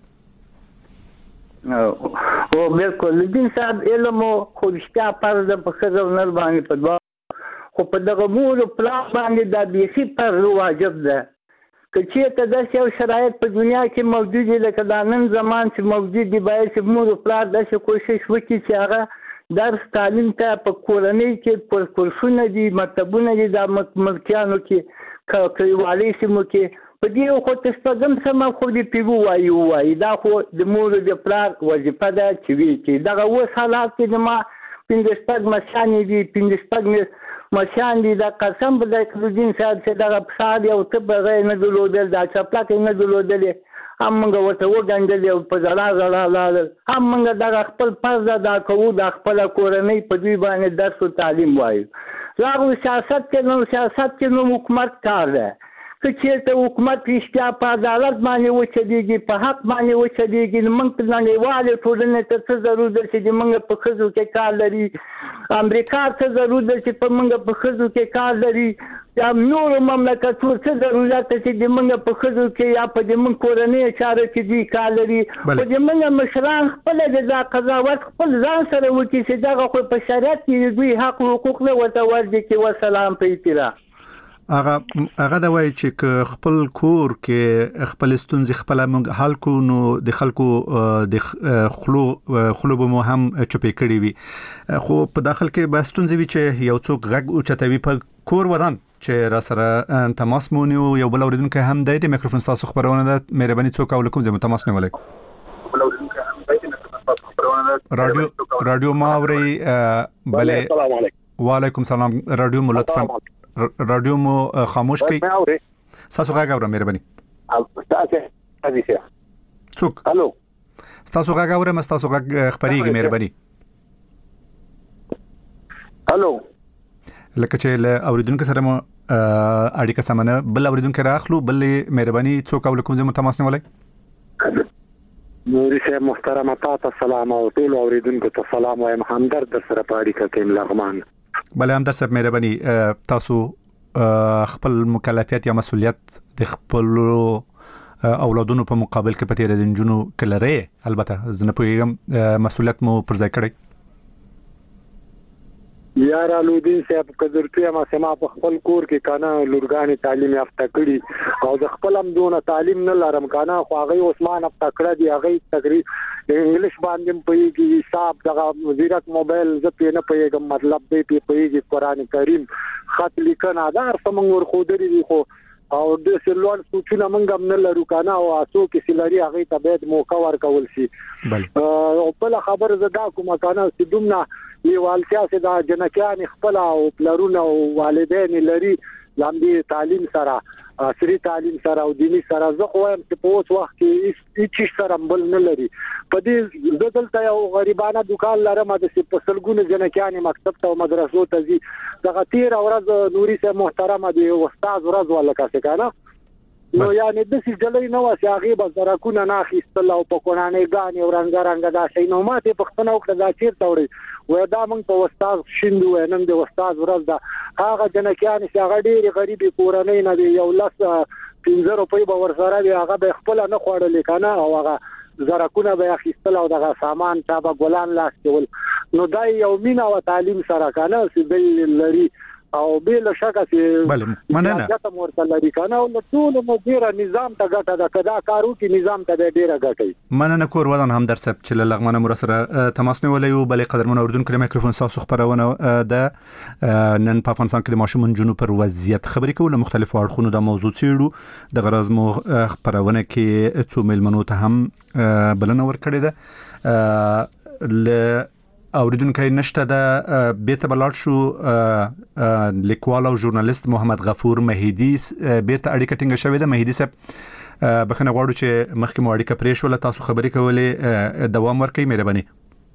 او بالکل دین صاحب علم خو شته پر د پخزو نر باندې په دوا خو په دغه مور پلان باندې د بیخي پر واجب ده چې ته د یو شرایط په دنیا کې موجود دي لکه د نن زمان چې موجود دي باید چې مور پلان د کوشش وکړي چې هغه درس تعلیم ته په کورنۍ کې پر کورسونه دي مکتبونه دي د ملکیانو کې کلیوالي سیمو کې په دې خو تاسو سم خو دې پیو وایي وایي دا خو د مور د پلان وظیفه ده چې وی چې دغه وس حالات کې ما پنځه شپږ مشانې دي پنځه شپږ مشان دي دا قسم به د کلودین صاحب چې دغه پښاد یو ته بغیر نه درلودل دا چپلاک نه درلودل هم موږ ورته وګڼل او په ځلا ځلا لاله هم موږ دغه خپل پرځه دا کوو د خپل کورنۍ په دوی باندې درس او تعلیم وایو زاغو سیاست کې نو سیاست کې نو حکومت کار ده چې ته حکومت رښتیا په عدالت باندې وچديږي په حق باندې وچديږي موږ په نړیواله ټولنه ته څه ضرورت ده چې موږ په خزو کې کار لري امریکا ته ضرورت ده چې په موږ په خزو کې کار لري یا نور مملکتونو څه ضرورت ده چې موږ په خزو کې یا په موږ کورنۍ چارې کې دي کار لري په موږ مشران خپل د قضاوت خپل ځان سره وکړي چې دغه خو په شریعت کې دوی حق حقوق له وته ورځي کې وسلام په احترام هغه هغه د وای چې خپل کور کې خپل ستونزې خپل موږ حل کو نو د خلکو د خلو خلو به مو هم چپې کړی وي خو په داخل کې به ستونزې وي چې یو څوک غږ او چتوي په کور ودان چې را سره تماس مونږ یو بل اوریدونکو هم د میکروفون تاسو خبرونه ده مهرباني څوک او لکم زمو تماس نیولای رادیو رادیو ما اوري بله السلام علیکم وعلیکم السلام رادیو مو لطفا رادیو مو خاموش کړئ تاسو غږ اورئ مهرباني تاسو حدیثه څوک الو تاسو غږ اورئ تاسو غږ خبريږي مهرباني الو لکه چې له اوریدونکو سره مو اړیکه سمنه بل اوریدونکو راخلو بل مهرباني څوک او لکم زمو تماس نیولای نوري سه محترم تاسو سلام او ټول اوریدونکو ته سلام وایم همدرد در سره پاړی کوم لغمان بل هم در سره مهرباني تاسو خپل مکلفیت یا مسؤلیت د خپل اولادونو په مقابل کې پته لري جنونو کلره البته زنه پویګم مسؤلیت مو پر ځای کړی یار الودین صاحب قدرتیا ما سما په خپل کور کې کانا لورګانی تعلیم یافته کړي او د خپل هم دونه تعلیم نه لرم کانا خو هغه عثمان افتا کړه دی هغه تقریبا انګلیش باندې پوهیږي حساب دغه وزیرت موبایل زه په نه پوهیږم مطلب دی په پوهیږي قران کریم خط لیکنه دا څنګه ور خو دري خو او د سلوان سوچونه منګم نه لرو کنه او اسو کې سلاري هغه ته باید موقع ورکول شي بل او بل خبر زدا کوم کنه چې دومره لیوالتیا سي دا جنکیان خپل او پلرونه او والدین لري لاندې تعلیم سره عصري تعلیم سره او دینی سره زه خو هم چې په اوس وخت کې هیڅ سره بل نه لري په دې دلته یو غریبانه دکان لرم د سپسلګونه جنکیان مکتب ته او مدرسو ته زی دغه تیر ورځ نوري سه محترمه دی استاد ورځ ولا کاسه کنه نو یعنی د سې جلې نو چې هغه به زراکونه نه اخیستل او په قرانه غانې او رنګ رنګ دا شي نو ماته په خپل وخت دا چیرته وړي و دا موږ په استاد شیندو نن د استاد ورځ دا هغه جنکیان چې هغه ډېری غریبي قرانه نه دی یو لاس پنځه روپۍ به ورسره دی هغه به خپل نه خوړل کنه او هغه زراکونه به اخیستل او دغه سامان تا به ګلان لاستول نو دا یو مینا او تعلیم سره کنه چې دی لري او بل شکه چې بل مننه دا مرته لري کنه او ټول مدیر نظام ته ګټه ده کدا کارو کې نظام ته ډیره ګټي مننه کور ودان هم در سب چې لغمنه مرسره تماس نیولې او بل قدرمن اوردون کړي میکروفون تاسو خبرونه ده نن په افغانستان کې ماشومان جنوب پر وضعیت خبرې کوله مختلفو اړخونو د موضوع چیرو د غرض مو خبرونه کې څو ملمنو ته هم بلنه ور کړی ده ل اوریدونکو نشته د بیرته بلار شو لیکوال او ژورنالیست محمد غفور مهیدی بیرته اړیکه ټینګه شوې ده. مهیدی صاحب بخنه غواړو چې مخکې مو اړیکه پرې شو، تاسو خبرې کولې دوام ورکړئ مهرباني.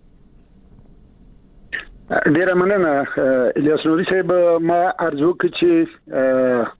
ډیره مننه الیاس نوري صاحب. ما ارزو کوم چې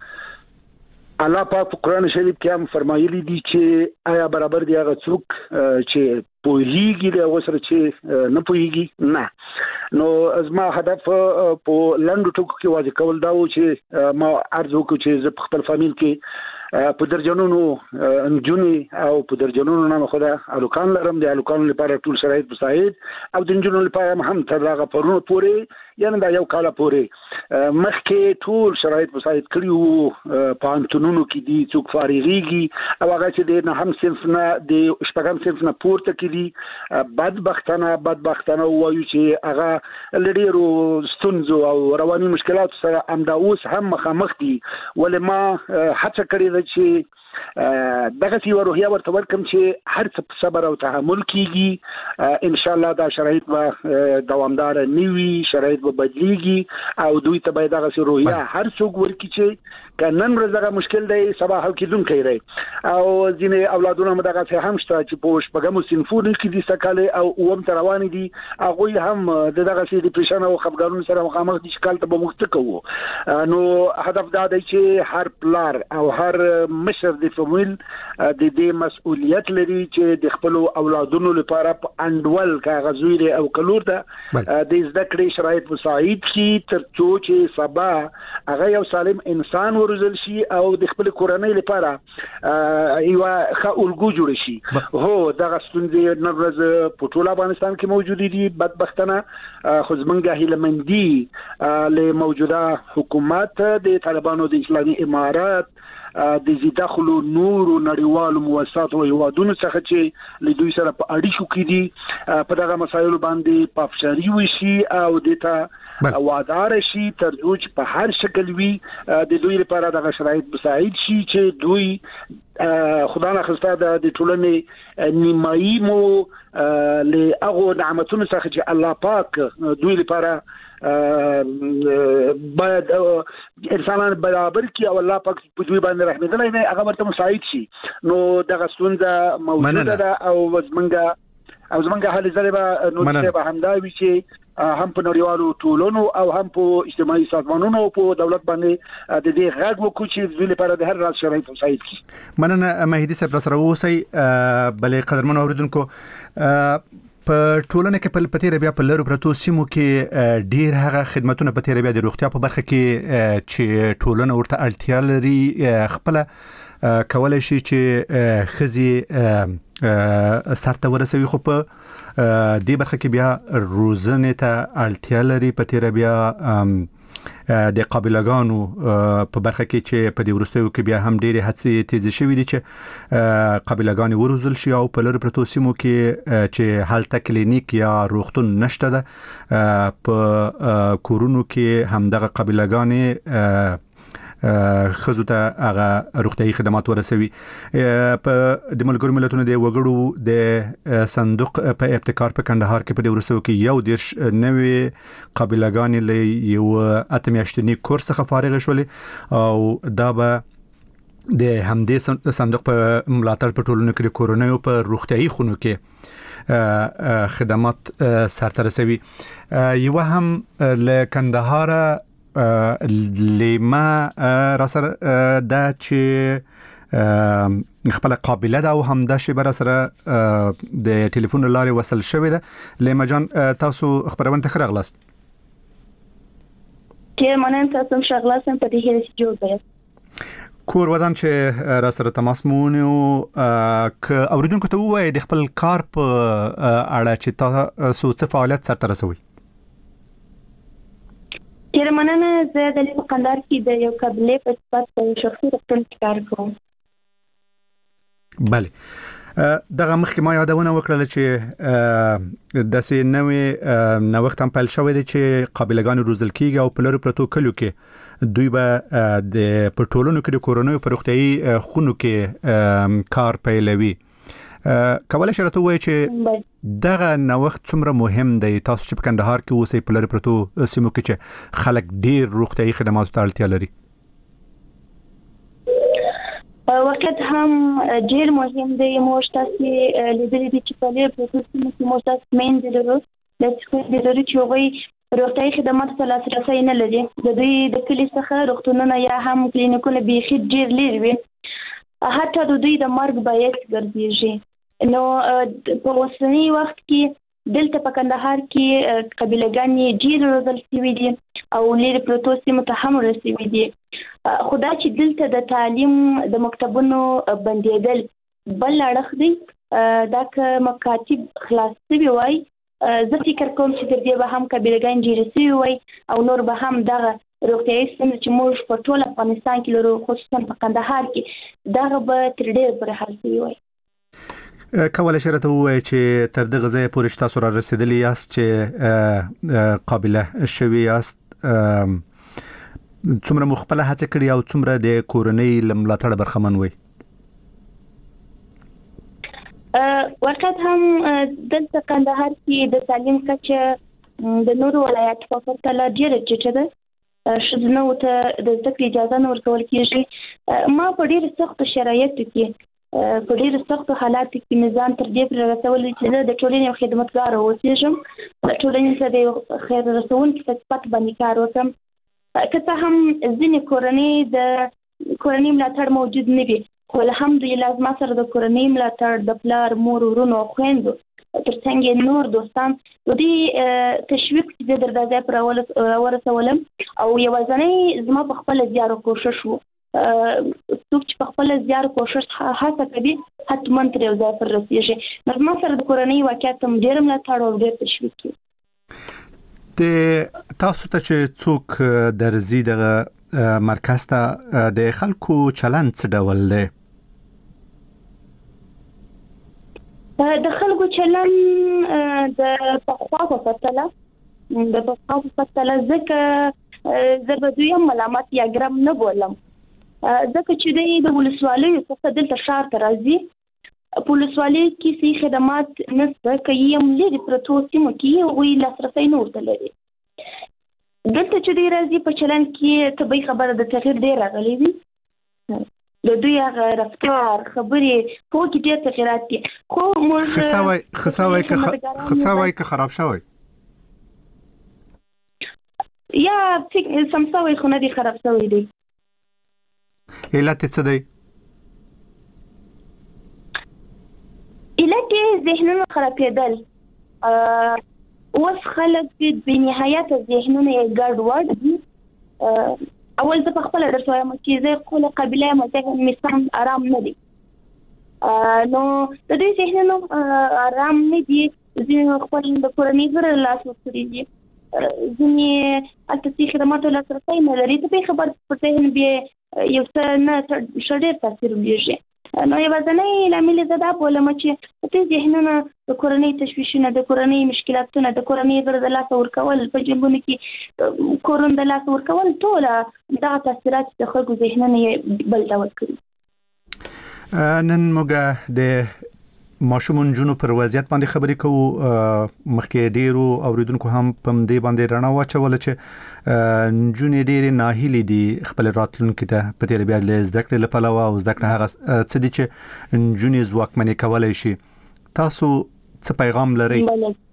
الله پاک قرآن شریف کې هم فرمایلی دي چې آیا برابر دی هغه څوک چې پوهیږي د اوسره چې نه پوهیږي نه. نو ازما هدف په لنډو ټکو کې واضح کول دا و چې ما ارزو کوم چې زه په خپل فامیل کې په درجنونو انجونی او په درجنونو نه خو دا الوکان لرم. د الوکان لپاره ټول شرایط مساعد او د انجونو لپاره هم تر هغه پرونو پورې یعنی دا یو کال پورې مخکې ټول شرایط مساعد کړیو په انتونونو کې دي څوک فارغيږي او هغه چې د هم صنف نه د شپږم صنف نه پورته کې دي بدبختانه بدبختانه وایو چې هغه لډیرو ستونزو او رواني مشکلات سره امدا اوس هم مخامخ دي. ولې ما هڅه کړې چې دغه سی وروحیه ورته ورکم چې هر څه صبر او تحمل کیږي. ان شاء الله دا شرایط به دوامدار نیوي، شرایط به بدلیږي او دوی ته به دغه سی روحیه هر څوک ورکی چې کنن ورځغه مشکل دی سبا حل کیدون کوي. او ځینې اولادونه مدغه څه هم شته چې په شپږم صنفونو کې دي سکاله او اوم تر روان دي، هغه هم دغه سی ډیپریشن او خفګانونو سره مخامخ دي شکل ته به مختکو. نو هدف دا دی چې هر پلار او هر مشر د فامیل د دې مسؤلیت لري چې د خپل اولادونو لپاره په انډول کاغذوي او کلور ته د زده کړې شرایط مساعد کی تر څو چې سبا هغه یو سالم انسان ورزل شي او د خپل کورنۍ لپاره یو ښه الګو جوړ شي. هو دغه ستونزې نن ورځ په ټول افغانستان کې موجود دي بدبختانه، خو زمونږ هیلمندي له موجوده حکومت د طالبانو د اسلامي امارات د زیداخلو نور او نړیوالو مؤسسات او هیوادونو څخه چې له دوی سره په اړیکو کې دي په دغه مسایلو باندې پافشاري وشي او دته وادار شي تر څو چې په هر شکل وي د دوی لپاره دغه شرایط مساعد شي چې دوی خدای نه خسته د ټولنې نیمایي مو له هغه نعمتونو څخه چې الله پاک دوی لپاره باید انسانان برابر کی او الله پاک په دوی باندې رحمت الله نه هغه ورته مساعد شي. نو دغه ستونزه موجوده ده او زمونږه او زمونږه حل زره نو چې به همداوي چې هم په نړیوالو ټولونو او هم په اجتماعي سازمانونو او په دولت باندې د دې غږ وکړي چې دوی لپاره د هر راز شرایط مساعد کی. مننه مهدي صاحب سره اوسئ. بلې قدرمن اوریدونکو په ټولنه کې په پتیره بیا په لرو پرتو سیمو کې ډیر هغه خدماتونه په تیره بیا د روغتیا په برخه کې چې ټولنه ورته اړتیا لري خپل کولای شي چې خزي سرته ورسوي. خو په دې برخه کې بیا روزنه ته اړتیا لري په تیره بیا د قابلګانو په برخه کې چې په دې ورستیو کې بیا هم ډېری هڅې تیز شوې دي چې قابلګان وروزل شي او په لرو پرتو سیمو کې چې هلته کلینیک یا روغتون نشته ده په کورونو کې هم دغه قابلګان خزو ته هغه روغتيایي خدمات ورسوي. په د ملګرو ملتونو د وګړو د صندوق په ابتکار په کندهار کې په دې ورسو کې یو دیش نوې قابلګان له یو اتمیاشتنی کورس څخه فارغ شولې او دا به د همدې صندوق په ملاتړ په ټولنو کې کورونو په روغتيایي خونو کې خدمات سرته رسوي. یو هم له کندهار لما را سره دا چې خپل قابلیت او هم د شی بر سره د ټلیفون لارې وصل شوې ده. لما جان تاسو خبرونه ته خراغلاست کې منن تاسو شغلاسم په دې کې جوړ دی کور ودان چې را سره تماس مونږ ک اوریدونکو ته وایي د خپل کار په اړه چې تاسو څه فعالیت سره رسوي. کله مننه زه د لیکو قندار کې د یو قبلې په صفت شخصي روغتون کې کار کوم. بله دغه مخکې ما یادونه وکړه چې د سې نوې نوښت هم پیل شوی دی چې قابلګان روزل کیږي او په لرو پرتو کلو کې دوی به د پټولونو کې د کورونو په روغتيایي خونو کې کار پیلوي. کولای شئ راته ووایئ چې دغه نوښت څومره مهم دی تاسو چې په کندهار کې اوسئ په لرې پرتو سیمو کې چې خلک ډېر روغتیایي خدماتو ته اړتیا لري؟ وقت هم ډېر مهم دی. موږ تاسې لیدلي دي چې په لرې پرتو سیمو کې موږ تاسې میندې لرو داسې خویندې لرو چې هغوی روغتیایي خدماتو ته لاسرسی نه لري. د دوی د کلي څخه روغتونونه یا هم کلینیکونه بیخي ډېر لرې وي، حتی د دوی د مرګ باعث ګرځېږي. نو په اوسني وخت کې دلته په کندهار کې قبیلهګانې ډېرې روزل شوي دي او لرې پرتو سیمو ته هم رسوي دي. خو دا چې دلته د تعلیم د مکتبونو بندېدل بل اړخ دی. دا که مکاتب خلاص شوي وای زه فکر کوم چې تر دې به هم قبیلهګانې ډېرې شوي وای او نور به هم دغه روغتیایي ستونزې چې موږ په ټول افغانستان کې لرو خصوصا په کندهار کې دغه به تر ډېره پورې حل شوي وای. کولای شئ راته ووایئ چې تر دغه ځایه پورې چې تاسو را رسېدلي یاست چې قابله شوي یاست، څومره مو خپله هڅه کړې او څومره د کورنۍ له ملاتړه برخمن وئ؟ وقت هم دلته کندهار کې د تعلیم کچه د نورو ولایاتو په پرتله ډېره ټیټه ده. ښځینه ته د زده کړې اجازه نه ورکول کېږي. ما په ډېرو سختو شرایطو کې په ډېرو سختو حالاتو کې مې ځان تر دې پورې رسولی چې زه د ټولنې یو خدمتګاره اوسېږم، ټولنې ته د یو خیر رسوونکي په صفت باندې کار وکړم. که څه هم ځینې کورنۍ د کورنۍ ملاتړ موجود نه وي، خو الحمدلله زما سره د کورنۍ ملاتړ د پلار، مور، ورونو او خویندو تر څنګ یې نور دوستان د دې تشویق چې زه در دا ځای پر ورسولم او یوازینی زما په خپله زیار او کوښښ و. څوک چې په خپله زیار او کوښښ هڅه کوي حتما تر یو ځای پر رسېږي. نو زما سره د کورنۍ واقعیت هم ډېر ملاتړ او ډېر تشویق کوي. د تاسو ته چې څوک درځي دغه مرکز ته د خلکو چلند څه ډول دی؟ د خلکو چلند د پخوا په پرتله د پخوا په پرتله ځکه زه به دوی هم ملامت یا ګرم نه بولم، ځکه چې دوی د ولسوالیو څخه دلته ښار ته راځي. په ولسوالۍ کې صحي خدمات نشته، که یې هم لرې پرتو سیمو کې هغوی لاسرسی نه ورته لري. دلته چې دوی راځي په چلند کې طبیعي خبره د تغییر ډېر راغلی وي. د دوی هغه رفتار خبرې په کې ډېر تغییرات دي. خو موږ ښه وایي که خراب شوی یا سم شوی خو نه دی خراب شوی دی. علت څه دی؟ علت یې ذهنونو خرابېدل. اوس خلک بې نهایته ذهنونه یې ګډ وډ دي. اول زه په خپله درته وایم چې زه خپله قبیله یم، ذهن مې سم ارام نه دی. نو د دوی ذهنونه ارام نه دي. ځینې خپل د کورنۍ غړي له لاسه ورکړي دي، ځینې هلته صحي خدماتو لاسرسی نه لري. طبیعي خبر په ذهن بیا یو څه نه ښه ډېر تاثیر لري. نو یوازینی لامل زه دا بولم چې دوی ذهنونه د کورنۍ تشویشونه، د کورنۍ مشکلاتونه، د کورنۍ غړو د لاسه ورکول، په جنګونو کې کورونه د لاسه ورکول، ټوله دغه تاثیرات د خلکو ذهنونه یې بل ډول کړي. نن موږ د ماشومو نجونو پر وضعیت باندې خبرې کوو. مخکې ډیرو اوریدونکو هم په دې باندې رڼا واچوله چې نجونې ډېرې ناهیلې دي خپل راتلونکي ته په تیر بیا له زده کړې له پلوه او زده کړه هغه څه دي چې نجونې ځواکمنې کولی شي. تاسو څه پیغام لرئ؟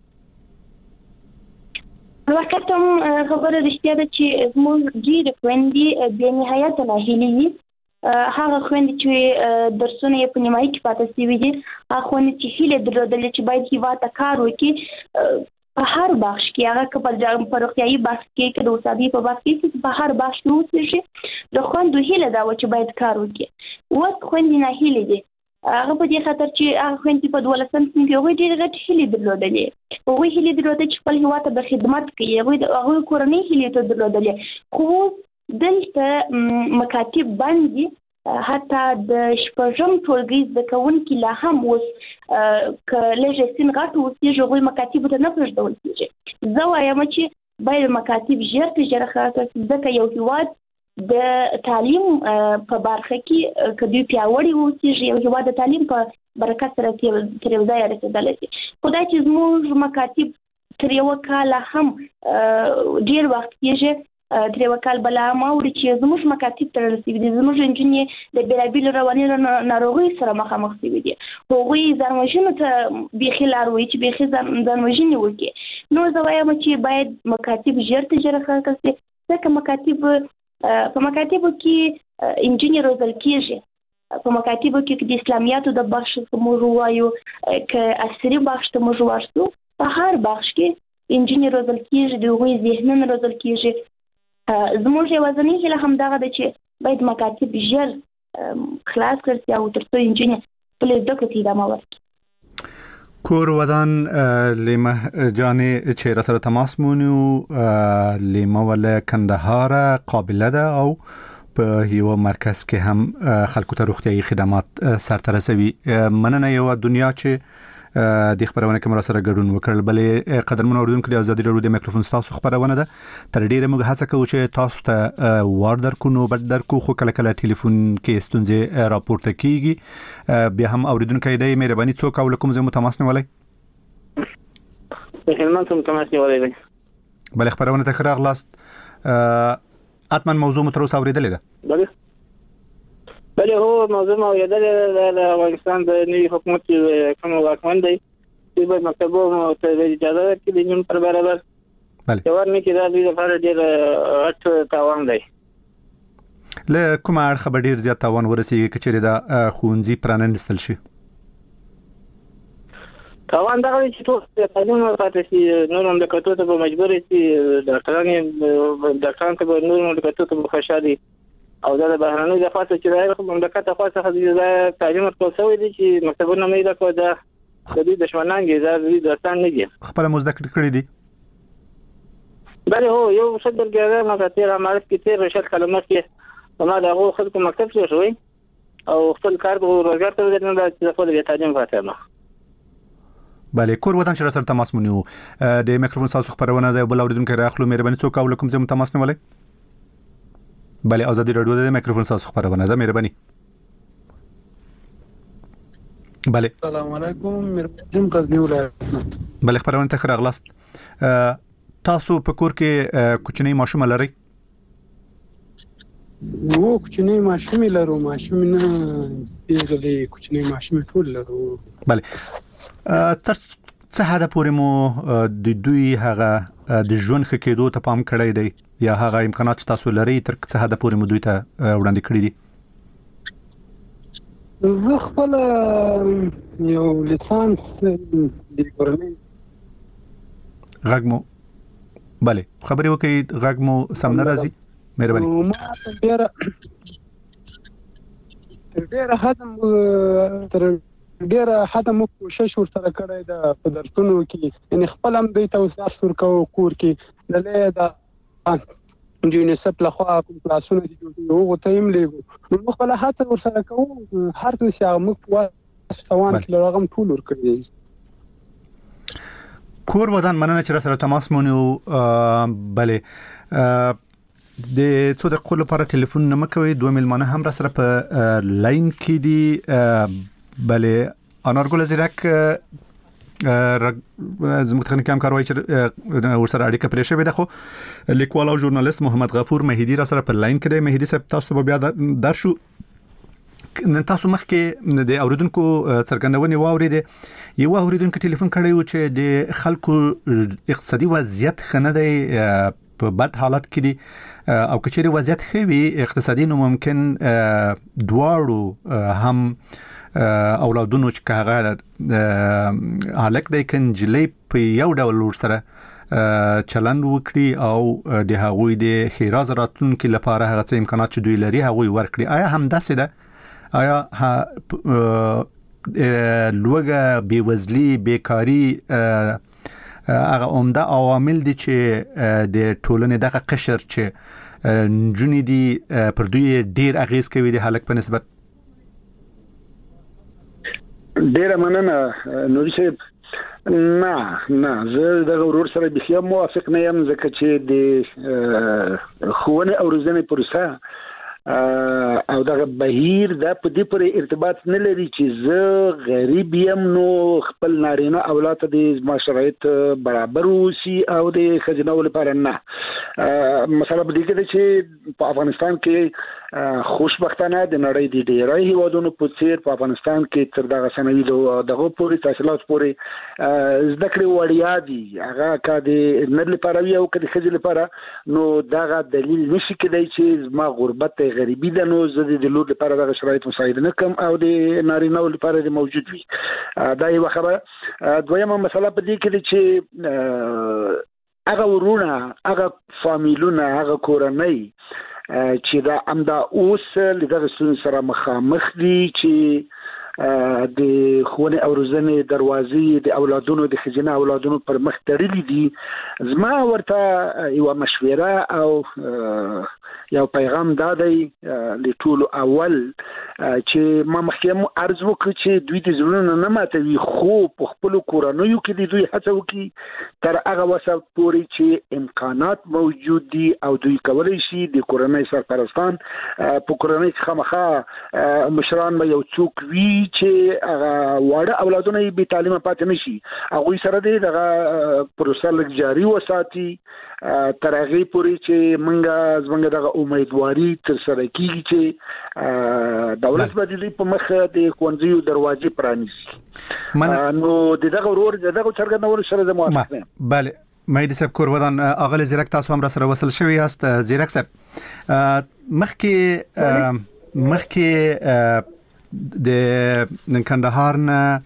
وقت هم خبره رښتیا ده چې زموږ ډېرې خویندې بې نهایته ناهیلې دي. هغه خویندې چې درسونه یې په نیمایي کې پاتې شوي دي، هغه خویندې چې هیلې درلودلې چې باید هېواد ته کار وکړي په هر بخش کې، هغه که په روغتیایي بخش کې، که د استادۍ په بخش کې، چې په هر بخش کې اوسېږي. د خویندو هیله دا وه چې باید کار وکړي. اوس خویندې ناهیلې دي. هغه په دې خاطر چې هغه خویندې په دولسم صنف کې هغوی ډېرې غټې هیلې درلودلې. هغوی هیلې درلودلې چې خپل هېواد ته به خدمت کوي. هغوی کورنۍ هیلې ته درلودلې. خو دلته مکاتب بند دي. حتی د شپږم ټولګي زده کوونکي لا هم اوس که لږ سن غټ اوسېږي هغوی مکاتبو ته نه پرېږدول کېږي. زه وایم چې باید مکاتب ژر تر ژره خلاص کړي، ځکه یو هېواد د تعلیم په برخه کې کدی پیاوړي اوسېږي او هیواد د تعلیم په برکت سره تر یو ځای رسیدلی شي. خدای چې زموږ مکاتب تر یو کال هم ډیر وخت کېږي تر یو کال بل هم اوري چې زموږ مکاتب تر رسیدي دي، زموږ انجنیر د بیلابیلو رواني ناروغیو سره مخامخ شوي دي. هغوی ځانوژنو ته بیخي لار وایي چې بیخي ځانوژنې وکړي. نو زه وایم چې باید مکاتب ژر تر ژره خلاص شي، ځکه مکاتب په مکاتبو کې انجنیر روزل کېږي. په مکاتبو کې د اسلامیاتو د بخش ته موږ وایو، که عصري بخش ته موږ وایو، په هر بخش کې انجنیر روزل کېږي، د هغوی ذهنونه روزل کېږي. زموږ یوازینۍ هیله همدغه ده چې باید مکاتب ژر خلاص کړي او تر څو انجنیر خپلې زده کړو ته ادامه ورکړي. کور ودان لیمه جانی چې را سره تماس مونیو لیمه ول کندهار قابله ده او په یو مرکز کې هم خلکو ته روغتیايي خدمات سرته رسوي. مننه یو دنیا چې د خبرونه کې مرسته ګډون وکړل. بلې قدرمن اوریدونکو د ازادي رادیو د میکروفون تاسو خبرونه ده تر ډیره موږ هڅه کوو چې تاسو ته وار درکو نو بد درکو خو کله کله ټلیفون کې ستونزې راپورته کیږي. بیا هم اوریدونکو دی مهرباني څوک او کوم زمو تماس نیولای په هلمند ته تماس نیولای دی. بلې خبرونه ته راغلاست. اتمن موضوع مو تر اوسه اوریدلې ده؟ بله بله هو موضوع ما اوریدلې د افغانستان د نوي حکومت چې کوم واکمن دی چې باید مکتبو ته اجازه ورکړي د نیم پر برابر. بله جوار نه کې دا د لپاره ډېر اټ تاوان دی. له کومه اړخه به ډېر زیات تاوان ورسیږي که چېرې دا ښوونځي پرانستل شي؟ تاوان دغه دی چې ټول تعلیم پاتې شي، نور مملکتو ته به مجبور شي، ډاکټران ډاکټران ته به نور مملکتو ته به خوشحالي او دا د بهرنۍ د خاصه چې راځي مملکت ته خاصه د تعلیم ورکول شوی دی چې مکتبونه مې دا کو دا د دې دشمنان کې دا د داستان نه دي. خپل مزدکړه کړی دي. بله هو یو څه درګه ما تیر عمل کې تیر رشد کلمات کې ما دا هو خلکو مکتب شو شوی او خپل کار به روزګار ته ورنه د خپل تعلیم فاتمه. بله کور ودان چې سره تماس مونیو د میکروفون تاسو خبرونه ده بل اوریدونکو راخلو مهرباني څوک او کوم زمو تماس نیولای. بله ازادي رادیو د میکروفون تاسو خبرونه ده مهرباني. بله السلام علیکم مرزم قزنی ولایت. بله خبرونه ته راغلاست. تاسو په کور کې کوچنی ماشوم لرئ؟ نو کوچنی ماشوم لرو، ماشوم نه پیغلې کوچنی ماشوم ټول لرو. بله تر څه حد پورې مو د دوی هغه د ژوند ښه کېدو ته پام کړی دی یا هغه امکانات تاسو لري تر څه حد پورې مو دوی ته وړاندې کړی دي؟ زه خپل یو لیسانس د کورنۍ غږ مو بله خبرې وکړئ، غږ مو سم نه راځي مهرباني. ما ډېره ډېره حد تر ډېره حد مو کوشش ورسره کړی ده په درسونو کې، یعنې خپل هم دوی ته درس ورکوو کور کې دلې د یونیسف لخوا کوم کلاسونه دي جوړ هغو ته هم لیږو. نو موږ خپله هڅه ورسره کوو هر څه چې هغه موږ په وس توان کې لرو هغه هم ټول ورکړی دی. کور ودان مننه چې راسره تماس مو نیو. بله د څو دقیقو لپاره ټلیفون نه مکوئ. دوه میلمانه هم راسره په لاین کې دي. بله انارګل زیرک زموږ تخنیک همکار وایي چې ورسره اړیکه پرې شوې ده، خو لیکوال او ژورنالیست محمد غفور مهدي راسره په لاین کې دی. مهدي صاحب تاسو ته بیا درشو. نن تاسو مخکې د اوریدونکو څرګندونې واورېدې. یو اوریدونکو ټلیفون کړی و چې د خلکو اقتصادي وضعیت ښه نه دی، په بد حالت کې دي او که چیرې وضعیت ښه وي اقتصادي نو ممکن دواړو هم اولادونو چې هغه هلک دی که نجلۍ په یو ډول ورسره چلند وکړي او د هغوی د ښېراز راتلونکي لپاره هغه څه امکانات چې دوی لري هغوی ورکړي؟ آیا همداسې ده؟ آیا لوږه، بېوزلي، بیکاري هغه عمده عوامل دي چې د ټولنې دغه قشر چې نجونې دي پر دوی ډېر اغېز کوي د هلک په نسبت؟ ډیره مننه نوري صاحب. نه نه زه د ورور سره به موافق نه یم ځکه چې د خوونه او روزنې پروسه او دا بهیر د په دې پورې ارتباط نه لري چې زه غریب یم نو خپل نارینه اولاد د معاشرت برابر وسی او د خزینه لپاره نه. مثلا په دې کې چې په افغانستان کې خوشبختانه د نړۍ د ډیری هیوادونو په څیر په افغانستان کې تر دغه سنوي دغه پورې تحصیلات پورې زده کړې وړیا دي هغه کا د نر لپاره او کا د خزې لپاره نو دغه دلیل نشي کېدای چې ما غربت غریبی ده نو زه د لور لپاره دغه شرایط مساعده نه کوم او د نارینه لپاره د موجود وي. دا یو خبره. دویمه مسله په دې کې چې هغه ورونه هغه فامیلونه هغه کورنۍ چې دا امدا اوس لږه ستونزې سره مخامخ دي چې د خونه او روزنې دروازې د اولادونو د خزینه اولادونو پر مخ تړلې دي. زما ورته یو مشوره او یو پیغام دادی لټول اول چې ما مخکې عرض وکړ چې دوی د زړونو نه ماتوي خو په خپل کورنیو کې د دوی هڅه وکړي تر هغه وسه پورې چې امکانات موجود دي او دوی کولای شي د کورنۍ سرپرستان په کورنۍ کې خامخا مشران به یو څوک وي چې هغه واړه اولادونه یې به تعلیم پاتې نشي هغه سره دغه پروسه لږ جاري وساتي تر هغه پورې چې منګه زمونږ دغه امیدواري تر سره کیږي چې دولت بدلی په مخ د کونځیو دروازې پرانیسي نو دغه ورور دغه څرګندول سره د موافق نه. بله مهدی صاحب کورودان اغل زیرک تاسو هم را سره وصل شوی است. زیرک صاحب مخکې مخکې د کندهار نه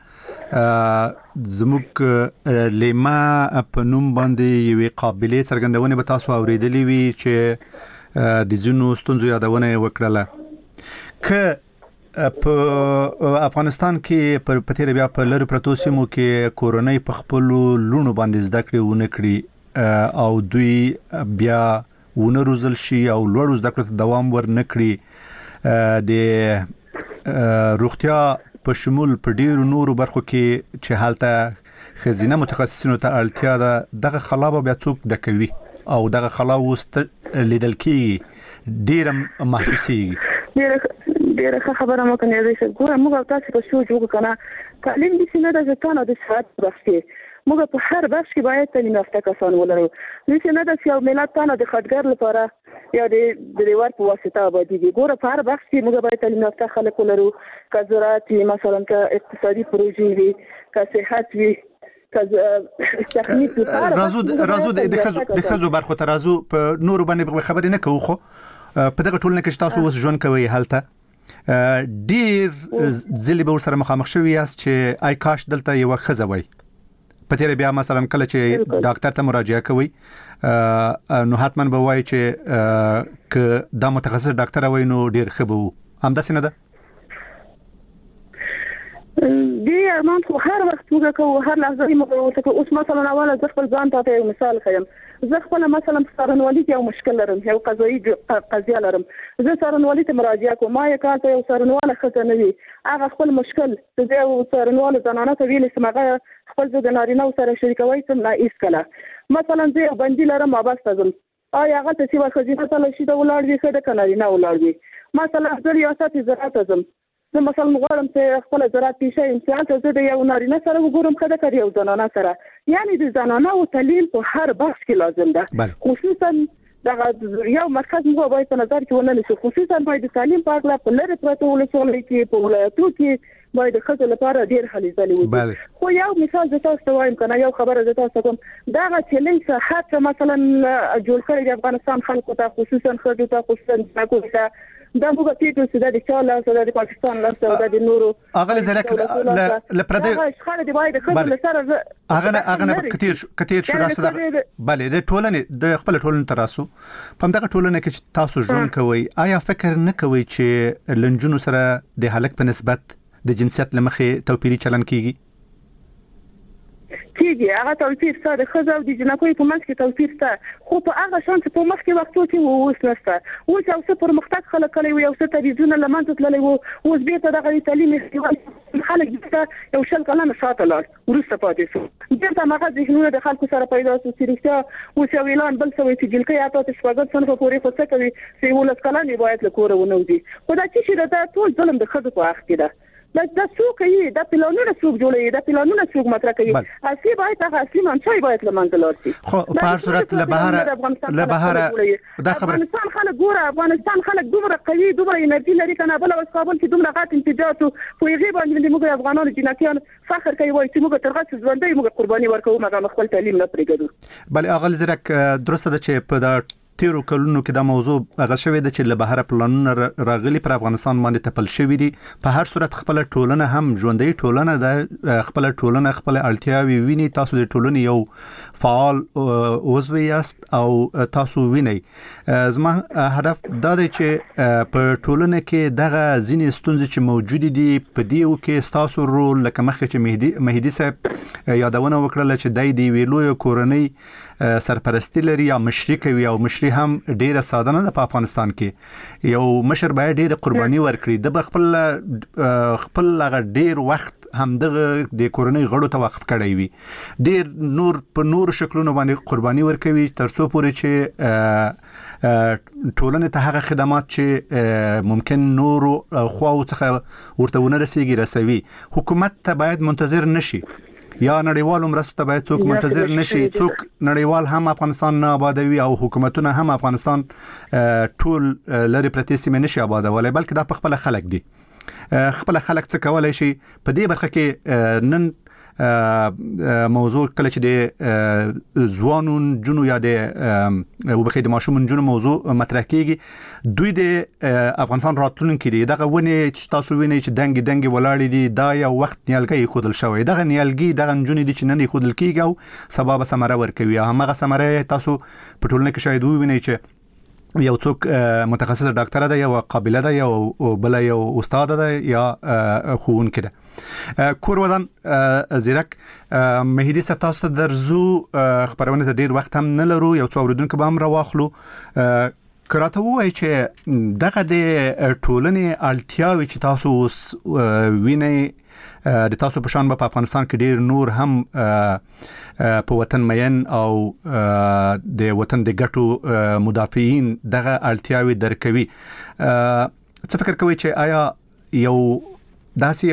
زموږ لیما په نوم باندې یوې قابلیت څرګندونې به تاسو اوریدلې وي چې د ځینو ستونزو یادونه وکړله که په افغانستان کې پر پتیر بیا په لری پروتو سیمو کې کورونای په خپل لونو باندې زده کړې ونه کړي او دوی بیا ونه روزل شي او لوړ زده کړې دوام ور نه کړي د روغتیا په شمول په ډیرو نورو برخو کې چې حالته خزینه متخصصینو ته اړتیا ده دغه خلابه بیا څوک ډکوي او دغه خلا وست لیدل کیږي ډیره محسوسیږي. ډیره ډیره خبره مو کنه چې ګوره موږ تاسو په شو جوړ کنه تعلیم دي چې نه د ځانو د ساعت بخښي موږ په هر بخش کې باید تعلیم یافته کسان ولرو چې نه د یو ملت تانه د خدګر لپاره یا د دریوار په واسطه باندې ګوره په هر بخش کې موږ باید تعلیم یافته خلک ولرو که زراعت مثلا که اقتصادي پروژې وي که صحت وي رازو رازو د خزو د خزو برخو ته رازو په نور باندې خبرې نه کوو خو په دغه ټولنه کې تاسو اوس ژوند کوي هلته ډیر ځلې به سره مخامخ شوی یاست چې آی کاش دلته یو خزه وای په تیر بیا مثلا کله چې ډاکټر ته مراجعه کوي نو حتمن به وای چې ک دا متخصص ډاکټر وای نو ډیر خبو هم داسې نه ده دی ارمان خو هر وخت موږ کوو هر لحظه موږ ورته اوس مثلا اوله ځ خپل ځان ته یو مثال خیم زه خپل مثلا سرنوالي کې یو مشکل لرم یو قضایي قضیه لرم زه سرنوالي ته مراجعه کوم ما یې کار ته یو سرنواله خزه نه وي هغه خپل مشکل زه یو سرنواله زنانه ته ویل سمغه خپل زه د نارینه سره شریکوي سم نه ایس کله مثلا زه یو بندي لرم ما بس تزم آیا هغه ته چې خزینه ته لشي د ولار دي خده کنارینه ولار دي مثلا زه ریاست زراعت تزم زه مثلا مغواړم چې خپل زراعت پیشه امتحان ته زه د یو نارینه سره وګورم خده کړی یو زنانه سره یعنی د زنانه او تعلیم په هر بخش کې لازم ده خصوصا دغه یو مرکز موږ باید په نظر کې ونیول شي خصوصا باید د تعلیم په اړه په لری پروتو ولسوالۍ کې په ولایتو کې باید د خځو لپاره ډیر هلې ځلې وي خو یو مثال زه تاسو ته وایم کنه یو خبره زه تاسو کوم دغه چیلنج حتی مثلا جوړ کړی د افغانستان خلکو ته خصوصا خځو ته خصوصا ځکو ته دا موږ پیټو چې د چاله سره د پاکستان لاسه د نورو اغه زرک لپاره خاله دی باید خپل سره اغه اغه کتیر کتیر شو راسته بله د ټولنې د خپل ټولنې تراسو په دغه ټولنې کې تاسو ژوند کوي آیا فکر نه کوي چې لنجونو سره د هلک په نسبت د جنسیت لمخې توپیری چلن کیږي چې کیږي هغه توپیر شته د خزو او د جنکو په منځ کې توپیر شته خو په هغه شان چې په مخ کې وختو کې اوس نشته اوس یو څه پرمختګ خلک کوي یو څه تلویزیون لمنځه تللی وو اوس بیرته دغه تعلیم خلک دغه یو شل کلن ساته لاړ ورسته پاتې شو دغه مغز ذهنونه د خلکو سره پیدا شو چې رښتیا اوس یو اعلان بل څه وي چې جلکې اته شپږ سنه پورې څه کوي چې ولس کلن باید له کوره ونوځي خو دا چې دا ټول ظلم د خزو په حق کې ده دا د څوک یې د پلانونو څوک جوړي د پلانونو څوک مطرح کوي اصلي باید هغه اصلي منشأ باید لمنځه لاړ شي خو په هر صورت له بهر له بهر دا خبره افغانستان خلک ګوره افغانستان خلک دومره قوي دومره انرژي لري کنه بل او کابل کې دومره غاټ انتجاعات په یغي باندې موږ افغانانو جنکیان فخر کوي وایي چې موږ ترغه ژوندۍ موږ قرباني ورکوو موږ خپل تعلیم نه پرېږدو بل اغل زرک درسته ده چې په دا تیرو کلونو کې دا موضوع هغه شوې ده چې له بهره پلانونه راغلي پر افغانستان باندې تپل شوې دي په هر صورت خپل ټولنه هم ژوندۍ ټولنه ده خپل ټولنه خپل اړتیاوي ویني تاسو د ټولنې یو فعال عضو یاست او تاسو ویني زما هدف دا دی چې په ټولنه کې دغه ځینې ستونزې چې موجود دي په دیو کې تاسو رول لکه مخکې چې مهدي مهدي صاحب یادونه وکړه چې دای دی ویلو کورنۍ سرپرستی لري یا مشري کوي او مشري هم ډیره ساده نه ده په افغانستان کې یو مشر باید ډیره قرباني ورکړي د خپل خپل هغه ډیر وخت هم دغه د کورنۍ غړو ته وقف کړی وي ډیر نور په نور شکلونو باندې قرباني ورکوي ترڅو پورې چې ټولنې ته هغه خدمات چې ممکن نور خواو څخه ورته ونه رسیږي رسوي حکومت ته باید منتظر نشي یا نړیوال مرستو ته باید څوک منتظر نشي څوک نړیوال هم افغانستان نه آبادوي او حکومتونه هم افغانستان ټول لري پرتې سیمه نشي آبادولای بلکې دا په خپل خلک دي خپل خلک څه کولای شي په دې برخه کې نن موضوع کله چې د ځوانون جنو یا د وبخې د ماشومون جنو موضوع مطرح کیږي دوی د افغانستان راتلونکي دي دغه ونه چې تاسو وینئ چې دنګ دنګ ولاړ دي دا یو وخت نیالګي خودل شوی دغه نیالګي دغه جنو دي چې نن خودل کیږي او سبب سمره ورکوي هغه سمره تاسو په ټولنه کې شاید وینئ چې یو څوک متخصص ډاکټر ده یا قابله ده یا بل یو استاد ده یا خوونکی ده کور ودان زیرک مهدي صاحب تاسو ته درزو خبرونه ته ډیر وخت هم نه لرو یو څو اوریدونکو به هم راواخلو کراته وای چې دغه د ټولنې اړتیاوي چې تاسو وینئ د تاسو په شان په افغانستان کې ډیر نور هم په وطن مین او د وطن د ګټو مدافعین دغه اړتیاوي درکوي څه فکر کوي چې آیا یو داسې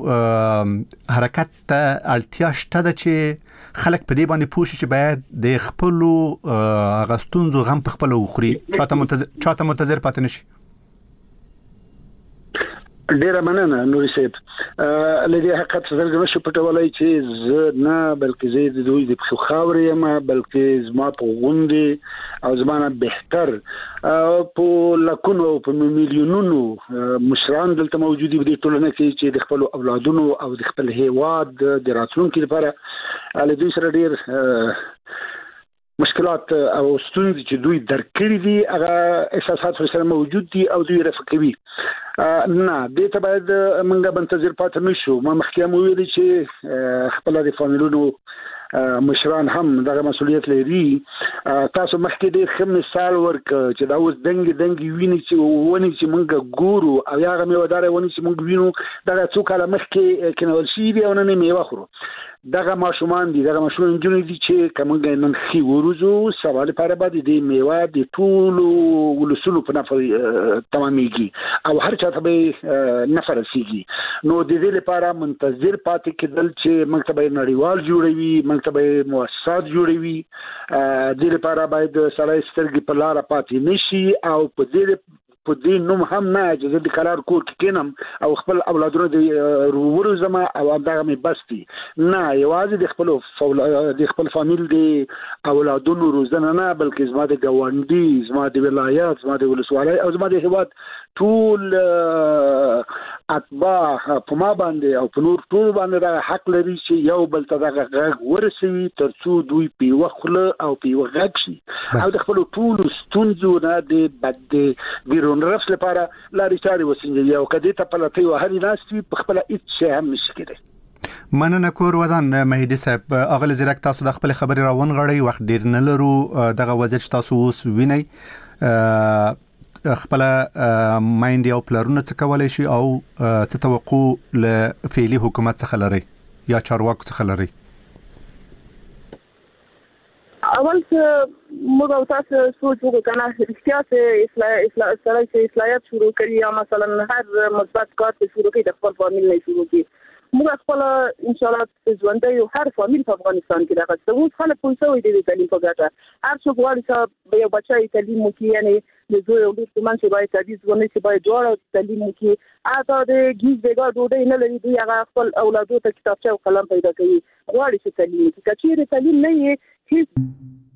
یو حرکت ته اړتیا شته ده چې خلک په دې باندې پوه شي چې باید د خپلو هغه ستونزو غم په خپله وخوري چاته منتظر چاته منتظر پاتې نشي ډیره مننه نوري صاحب لدی حقیقت څرګنده شو پټولای چې زه نه بلکې زه د دوی د خاورې یم بلکې زما په غونډې او زمانه بهتر په لکونو په میلیونونو مشران دلته موجود دي د ټولنې کې چې د خپل اولادونو او د خپل هیواد د راتلونکي لپاره له دوی سره ډیر مشکلات او ستونزې چې دوی درکړي دي هغه احساسات سره موجود دي او دوی رفع کوي نه دې ته باید موږ منتظر پاتې نشو ما مخکې مو ویلي چې خپل د فامیلونو مشران هم دغه مسؤلیت لري تاسو مخکې ډېر ښه مثال ورک چې دا اوس دنګ دنګ ویني چې ونی چې موږ ګورو او هغه میوهدار ونی چې موږ وینو دغه څو کاله مخکې کېنول شي دی او نن میوه خورو دغه ماشومان دي دغه ماشومان جنې دي چې کومه نن خي ورزو سوال لپاره باندې د میوه د ټول ولسونو په نفر تمامېږي او هر چا ته به نفر سيږي نو د دې لپاره منتظر پاتې کېدل چې مکتب نړیوال جوړوي مکتب مؤسسات جوړوي د دې لپاره باید سړی سترګې په لار پاتې نشي او په دې په دې نوم هم نه چې د قرار کور کې کینم او خپل اولادونو د ورو زما او دغه مې بستي نه یوازې د خپل د خپل فامیل دی اولادونو روزنه نه بلکې زما د ګاونډي زما د ولایت زما د ولسوالۍ او زما د هیواد ټول اتباع په ما باندې او په نور ټول باندې دا حق لري چې یو بل ته دغه غږ ورسوي ترڅو دوی په وخله او په وغږ شي او د خپل ټول ستونزو نه د بد ګرون رفس لپاره لارې چارې وسنجوي او کدی ته په لټي وهلي ناس په خپل هیڅ شی هم نشي کېدای مننه کور ودان مهدی صاحب اغل زیرک تاسو د خپل خبري راون غړی وخت ډیر نه لرو دغه وضعیت تاسو اوس وینئ خپل مایند او پلانونه څه کولای شي او څه توقع له فعلی حکومت څخه لري یا چارواکو څخه لري؟ اول موږ او تاسو سوچ وکړو کنه رښتیا چې اصلاح اصلاح سره چې اصلاحات شروع کړي یا مثلا هر مثبت کار چې شروع کړي د خپل فامیل نه شروع کړي موږ خپل ان شاء الله ژوندۍ یو هر فامیل په افغانستان کې راغلی څه اوس خلک پوه شوي دي د تعلیم په ګټه هر څوک غواړي چې یو بچی تعلیم وکړي یعنی د زوی او لور ترمنځ چې باید تعلیز ونه شي باید دواړه تعلیم وکړي هغه د ګیز بېګا ډوډۍ نه لري دوی هغه خپل اولادو ته کتابچه او قلم پیدا کوي غواړي چې تعلیم وکړي که چېرې تعلیم نه وي هېڅ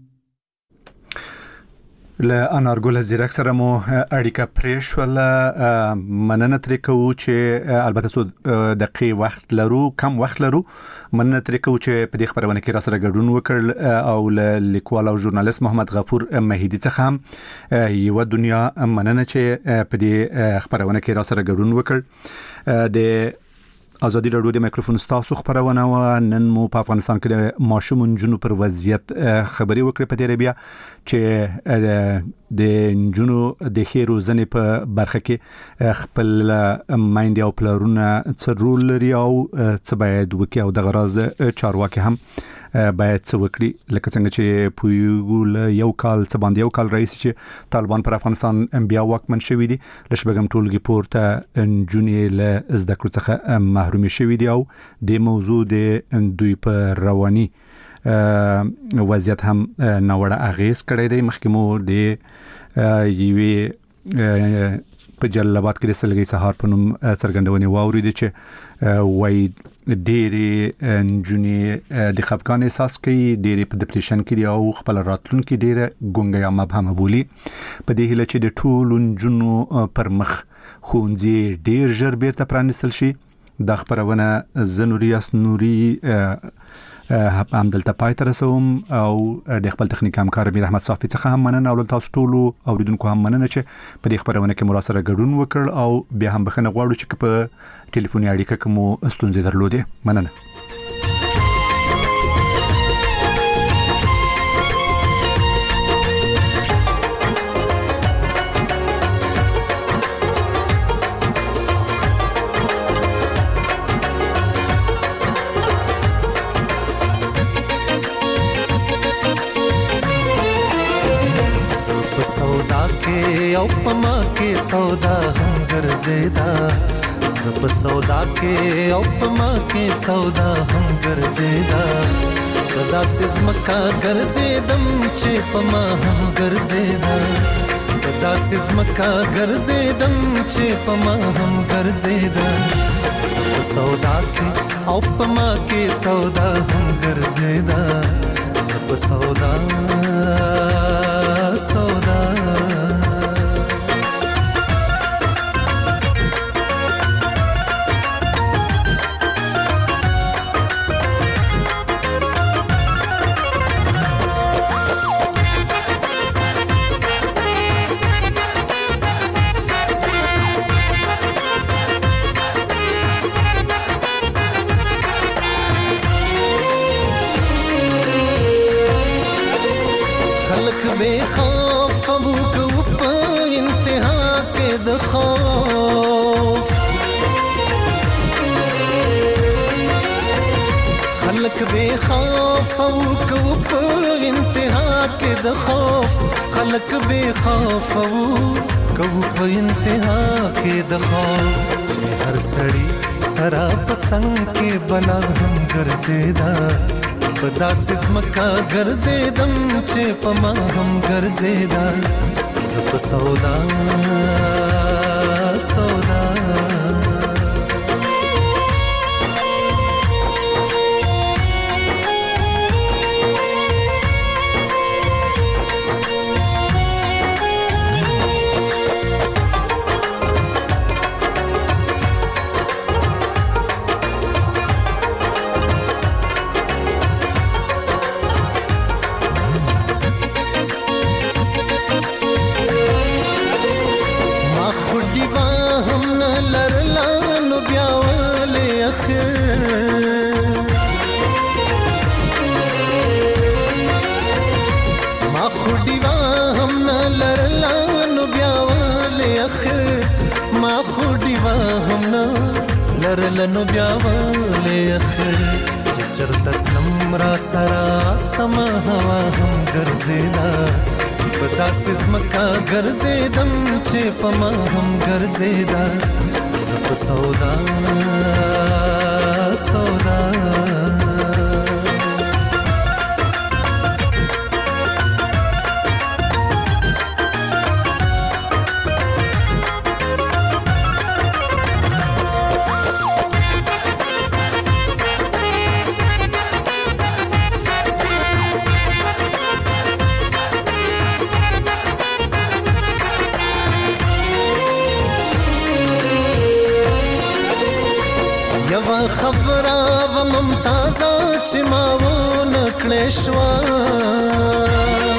له انارګل زیرک سره مو اړیکه پرې شوله مننه ترې کوو چې البته څو دقیقې وخت لرو کم وخت لرو مننه ترې کوو چې په دې خبرونه کې را سره ګډون وکړ او له لیکوال او ژورنالیست محمد غفور مهدي څخه هم یو دنیا مننه چې په دې خبرونه کې را سره ګډون وکړ د ازادي راډیو د مایکروفون ستاسو خبرونه و نن مو په افغانستان کې د ماشوم جنو پر وضعیت خبري وکړه په دې بیا چې د جنو د خیر روزنې په برخه کې خپل مایند او پلانونه څه رول لري او څه باید وکړي او د غراض چارواکي هم باید څه وکړي لکه څنګه چې پویګول یو کال څه باندې یو کال رئیس چې طالبان پر افغانستان بیا واکمن شوی دي لشبګم ټولګي پورته جنې له زده کړو څخه محروم شوی دي او د موضوع د دوی په رواني وضعیت هم نوړه اغیز کړی دی مخکې مو د یوې په جلال آباد کې د سلګي سهار په نوم څرګندونې واورېدې چې وای ډېرې نجونې د خفګان احساس کوي ډېرې په ډپریشن کې دي او خپل راتلونکي ډېره ګونګه یا مبهمه بولي په دې هیله چې د ټولو نجونو پر مخ ښوونځي ډېر ژر بیرته پرانیستل شي دا خبرونه زه نوریاس نوري هم دلته پای ته رسوم او د خپل تخنیک همکار امیر احمد صافي څخه هم مننه او تاسو ټولو اوریدونکو هم مننه چې په دې خبرونه کې مو سره ګډون وکړ او بیا هم بخښنه غواړو چې په ټلیفوني اړیکه کې مو ستونزې درلودې مننه او پما کې سودا هم ګرځیدا زپ سودا کې او پما کې سودا هم ګرځیدا کدا سزمکا ګرځیدم چې پما هم ګرځیدا کدا سزمکا ګرځیدم چې پما هم ګرځیدا زپ سودا کې او پما کې سودا هم ګرځیدا زپ سودا سودا بے خوف او کو په انتها کې د خوف خلق بے خوف او کو په انتها کې د خوف هر سړی سرا پسنګ کې بلا هم ګرځیدا په داسې زمکا ګرځیدم چې پما هم ګرځیدا زپ سودا سودا یوا هم نه لرلنو بیا ولې اخر چې چرته تلم را سره سما هوا هم ګرځېدا په داسې ځمکه ګرځېدم چې په ما هم ګرځېدا زه په سودا سودا یوا خبره و ممتازه چې ما و نکړې شوه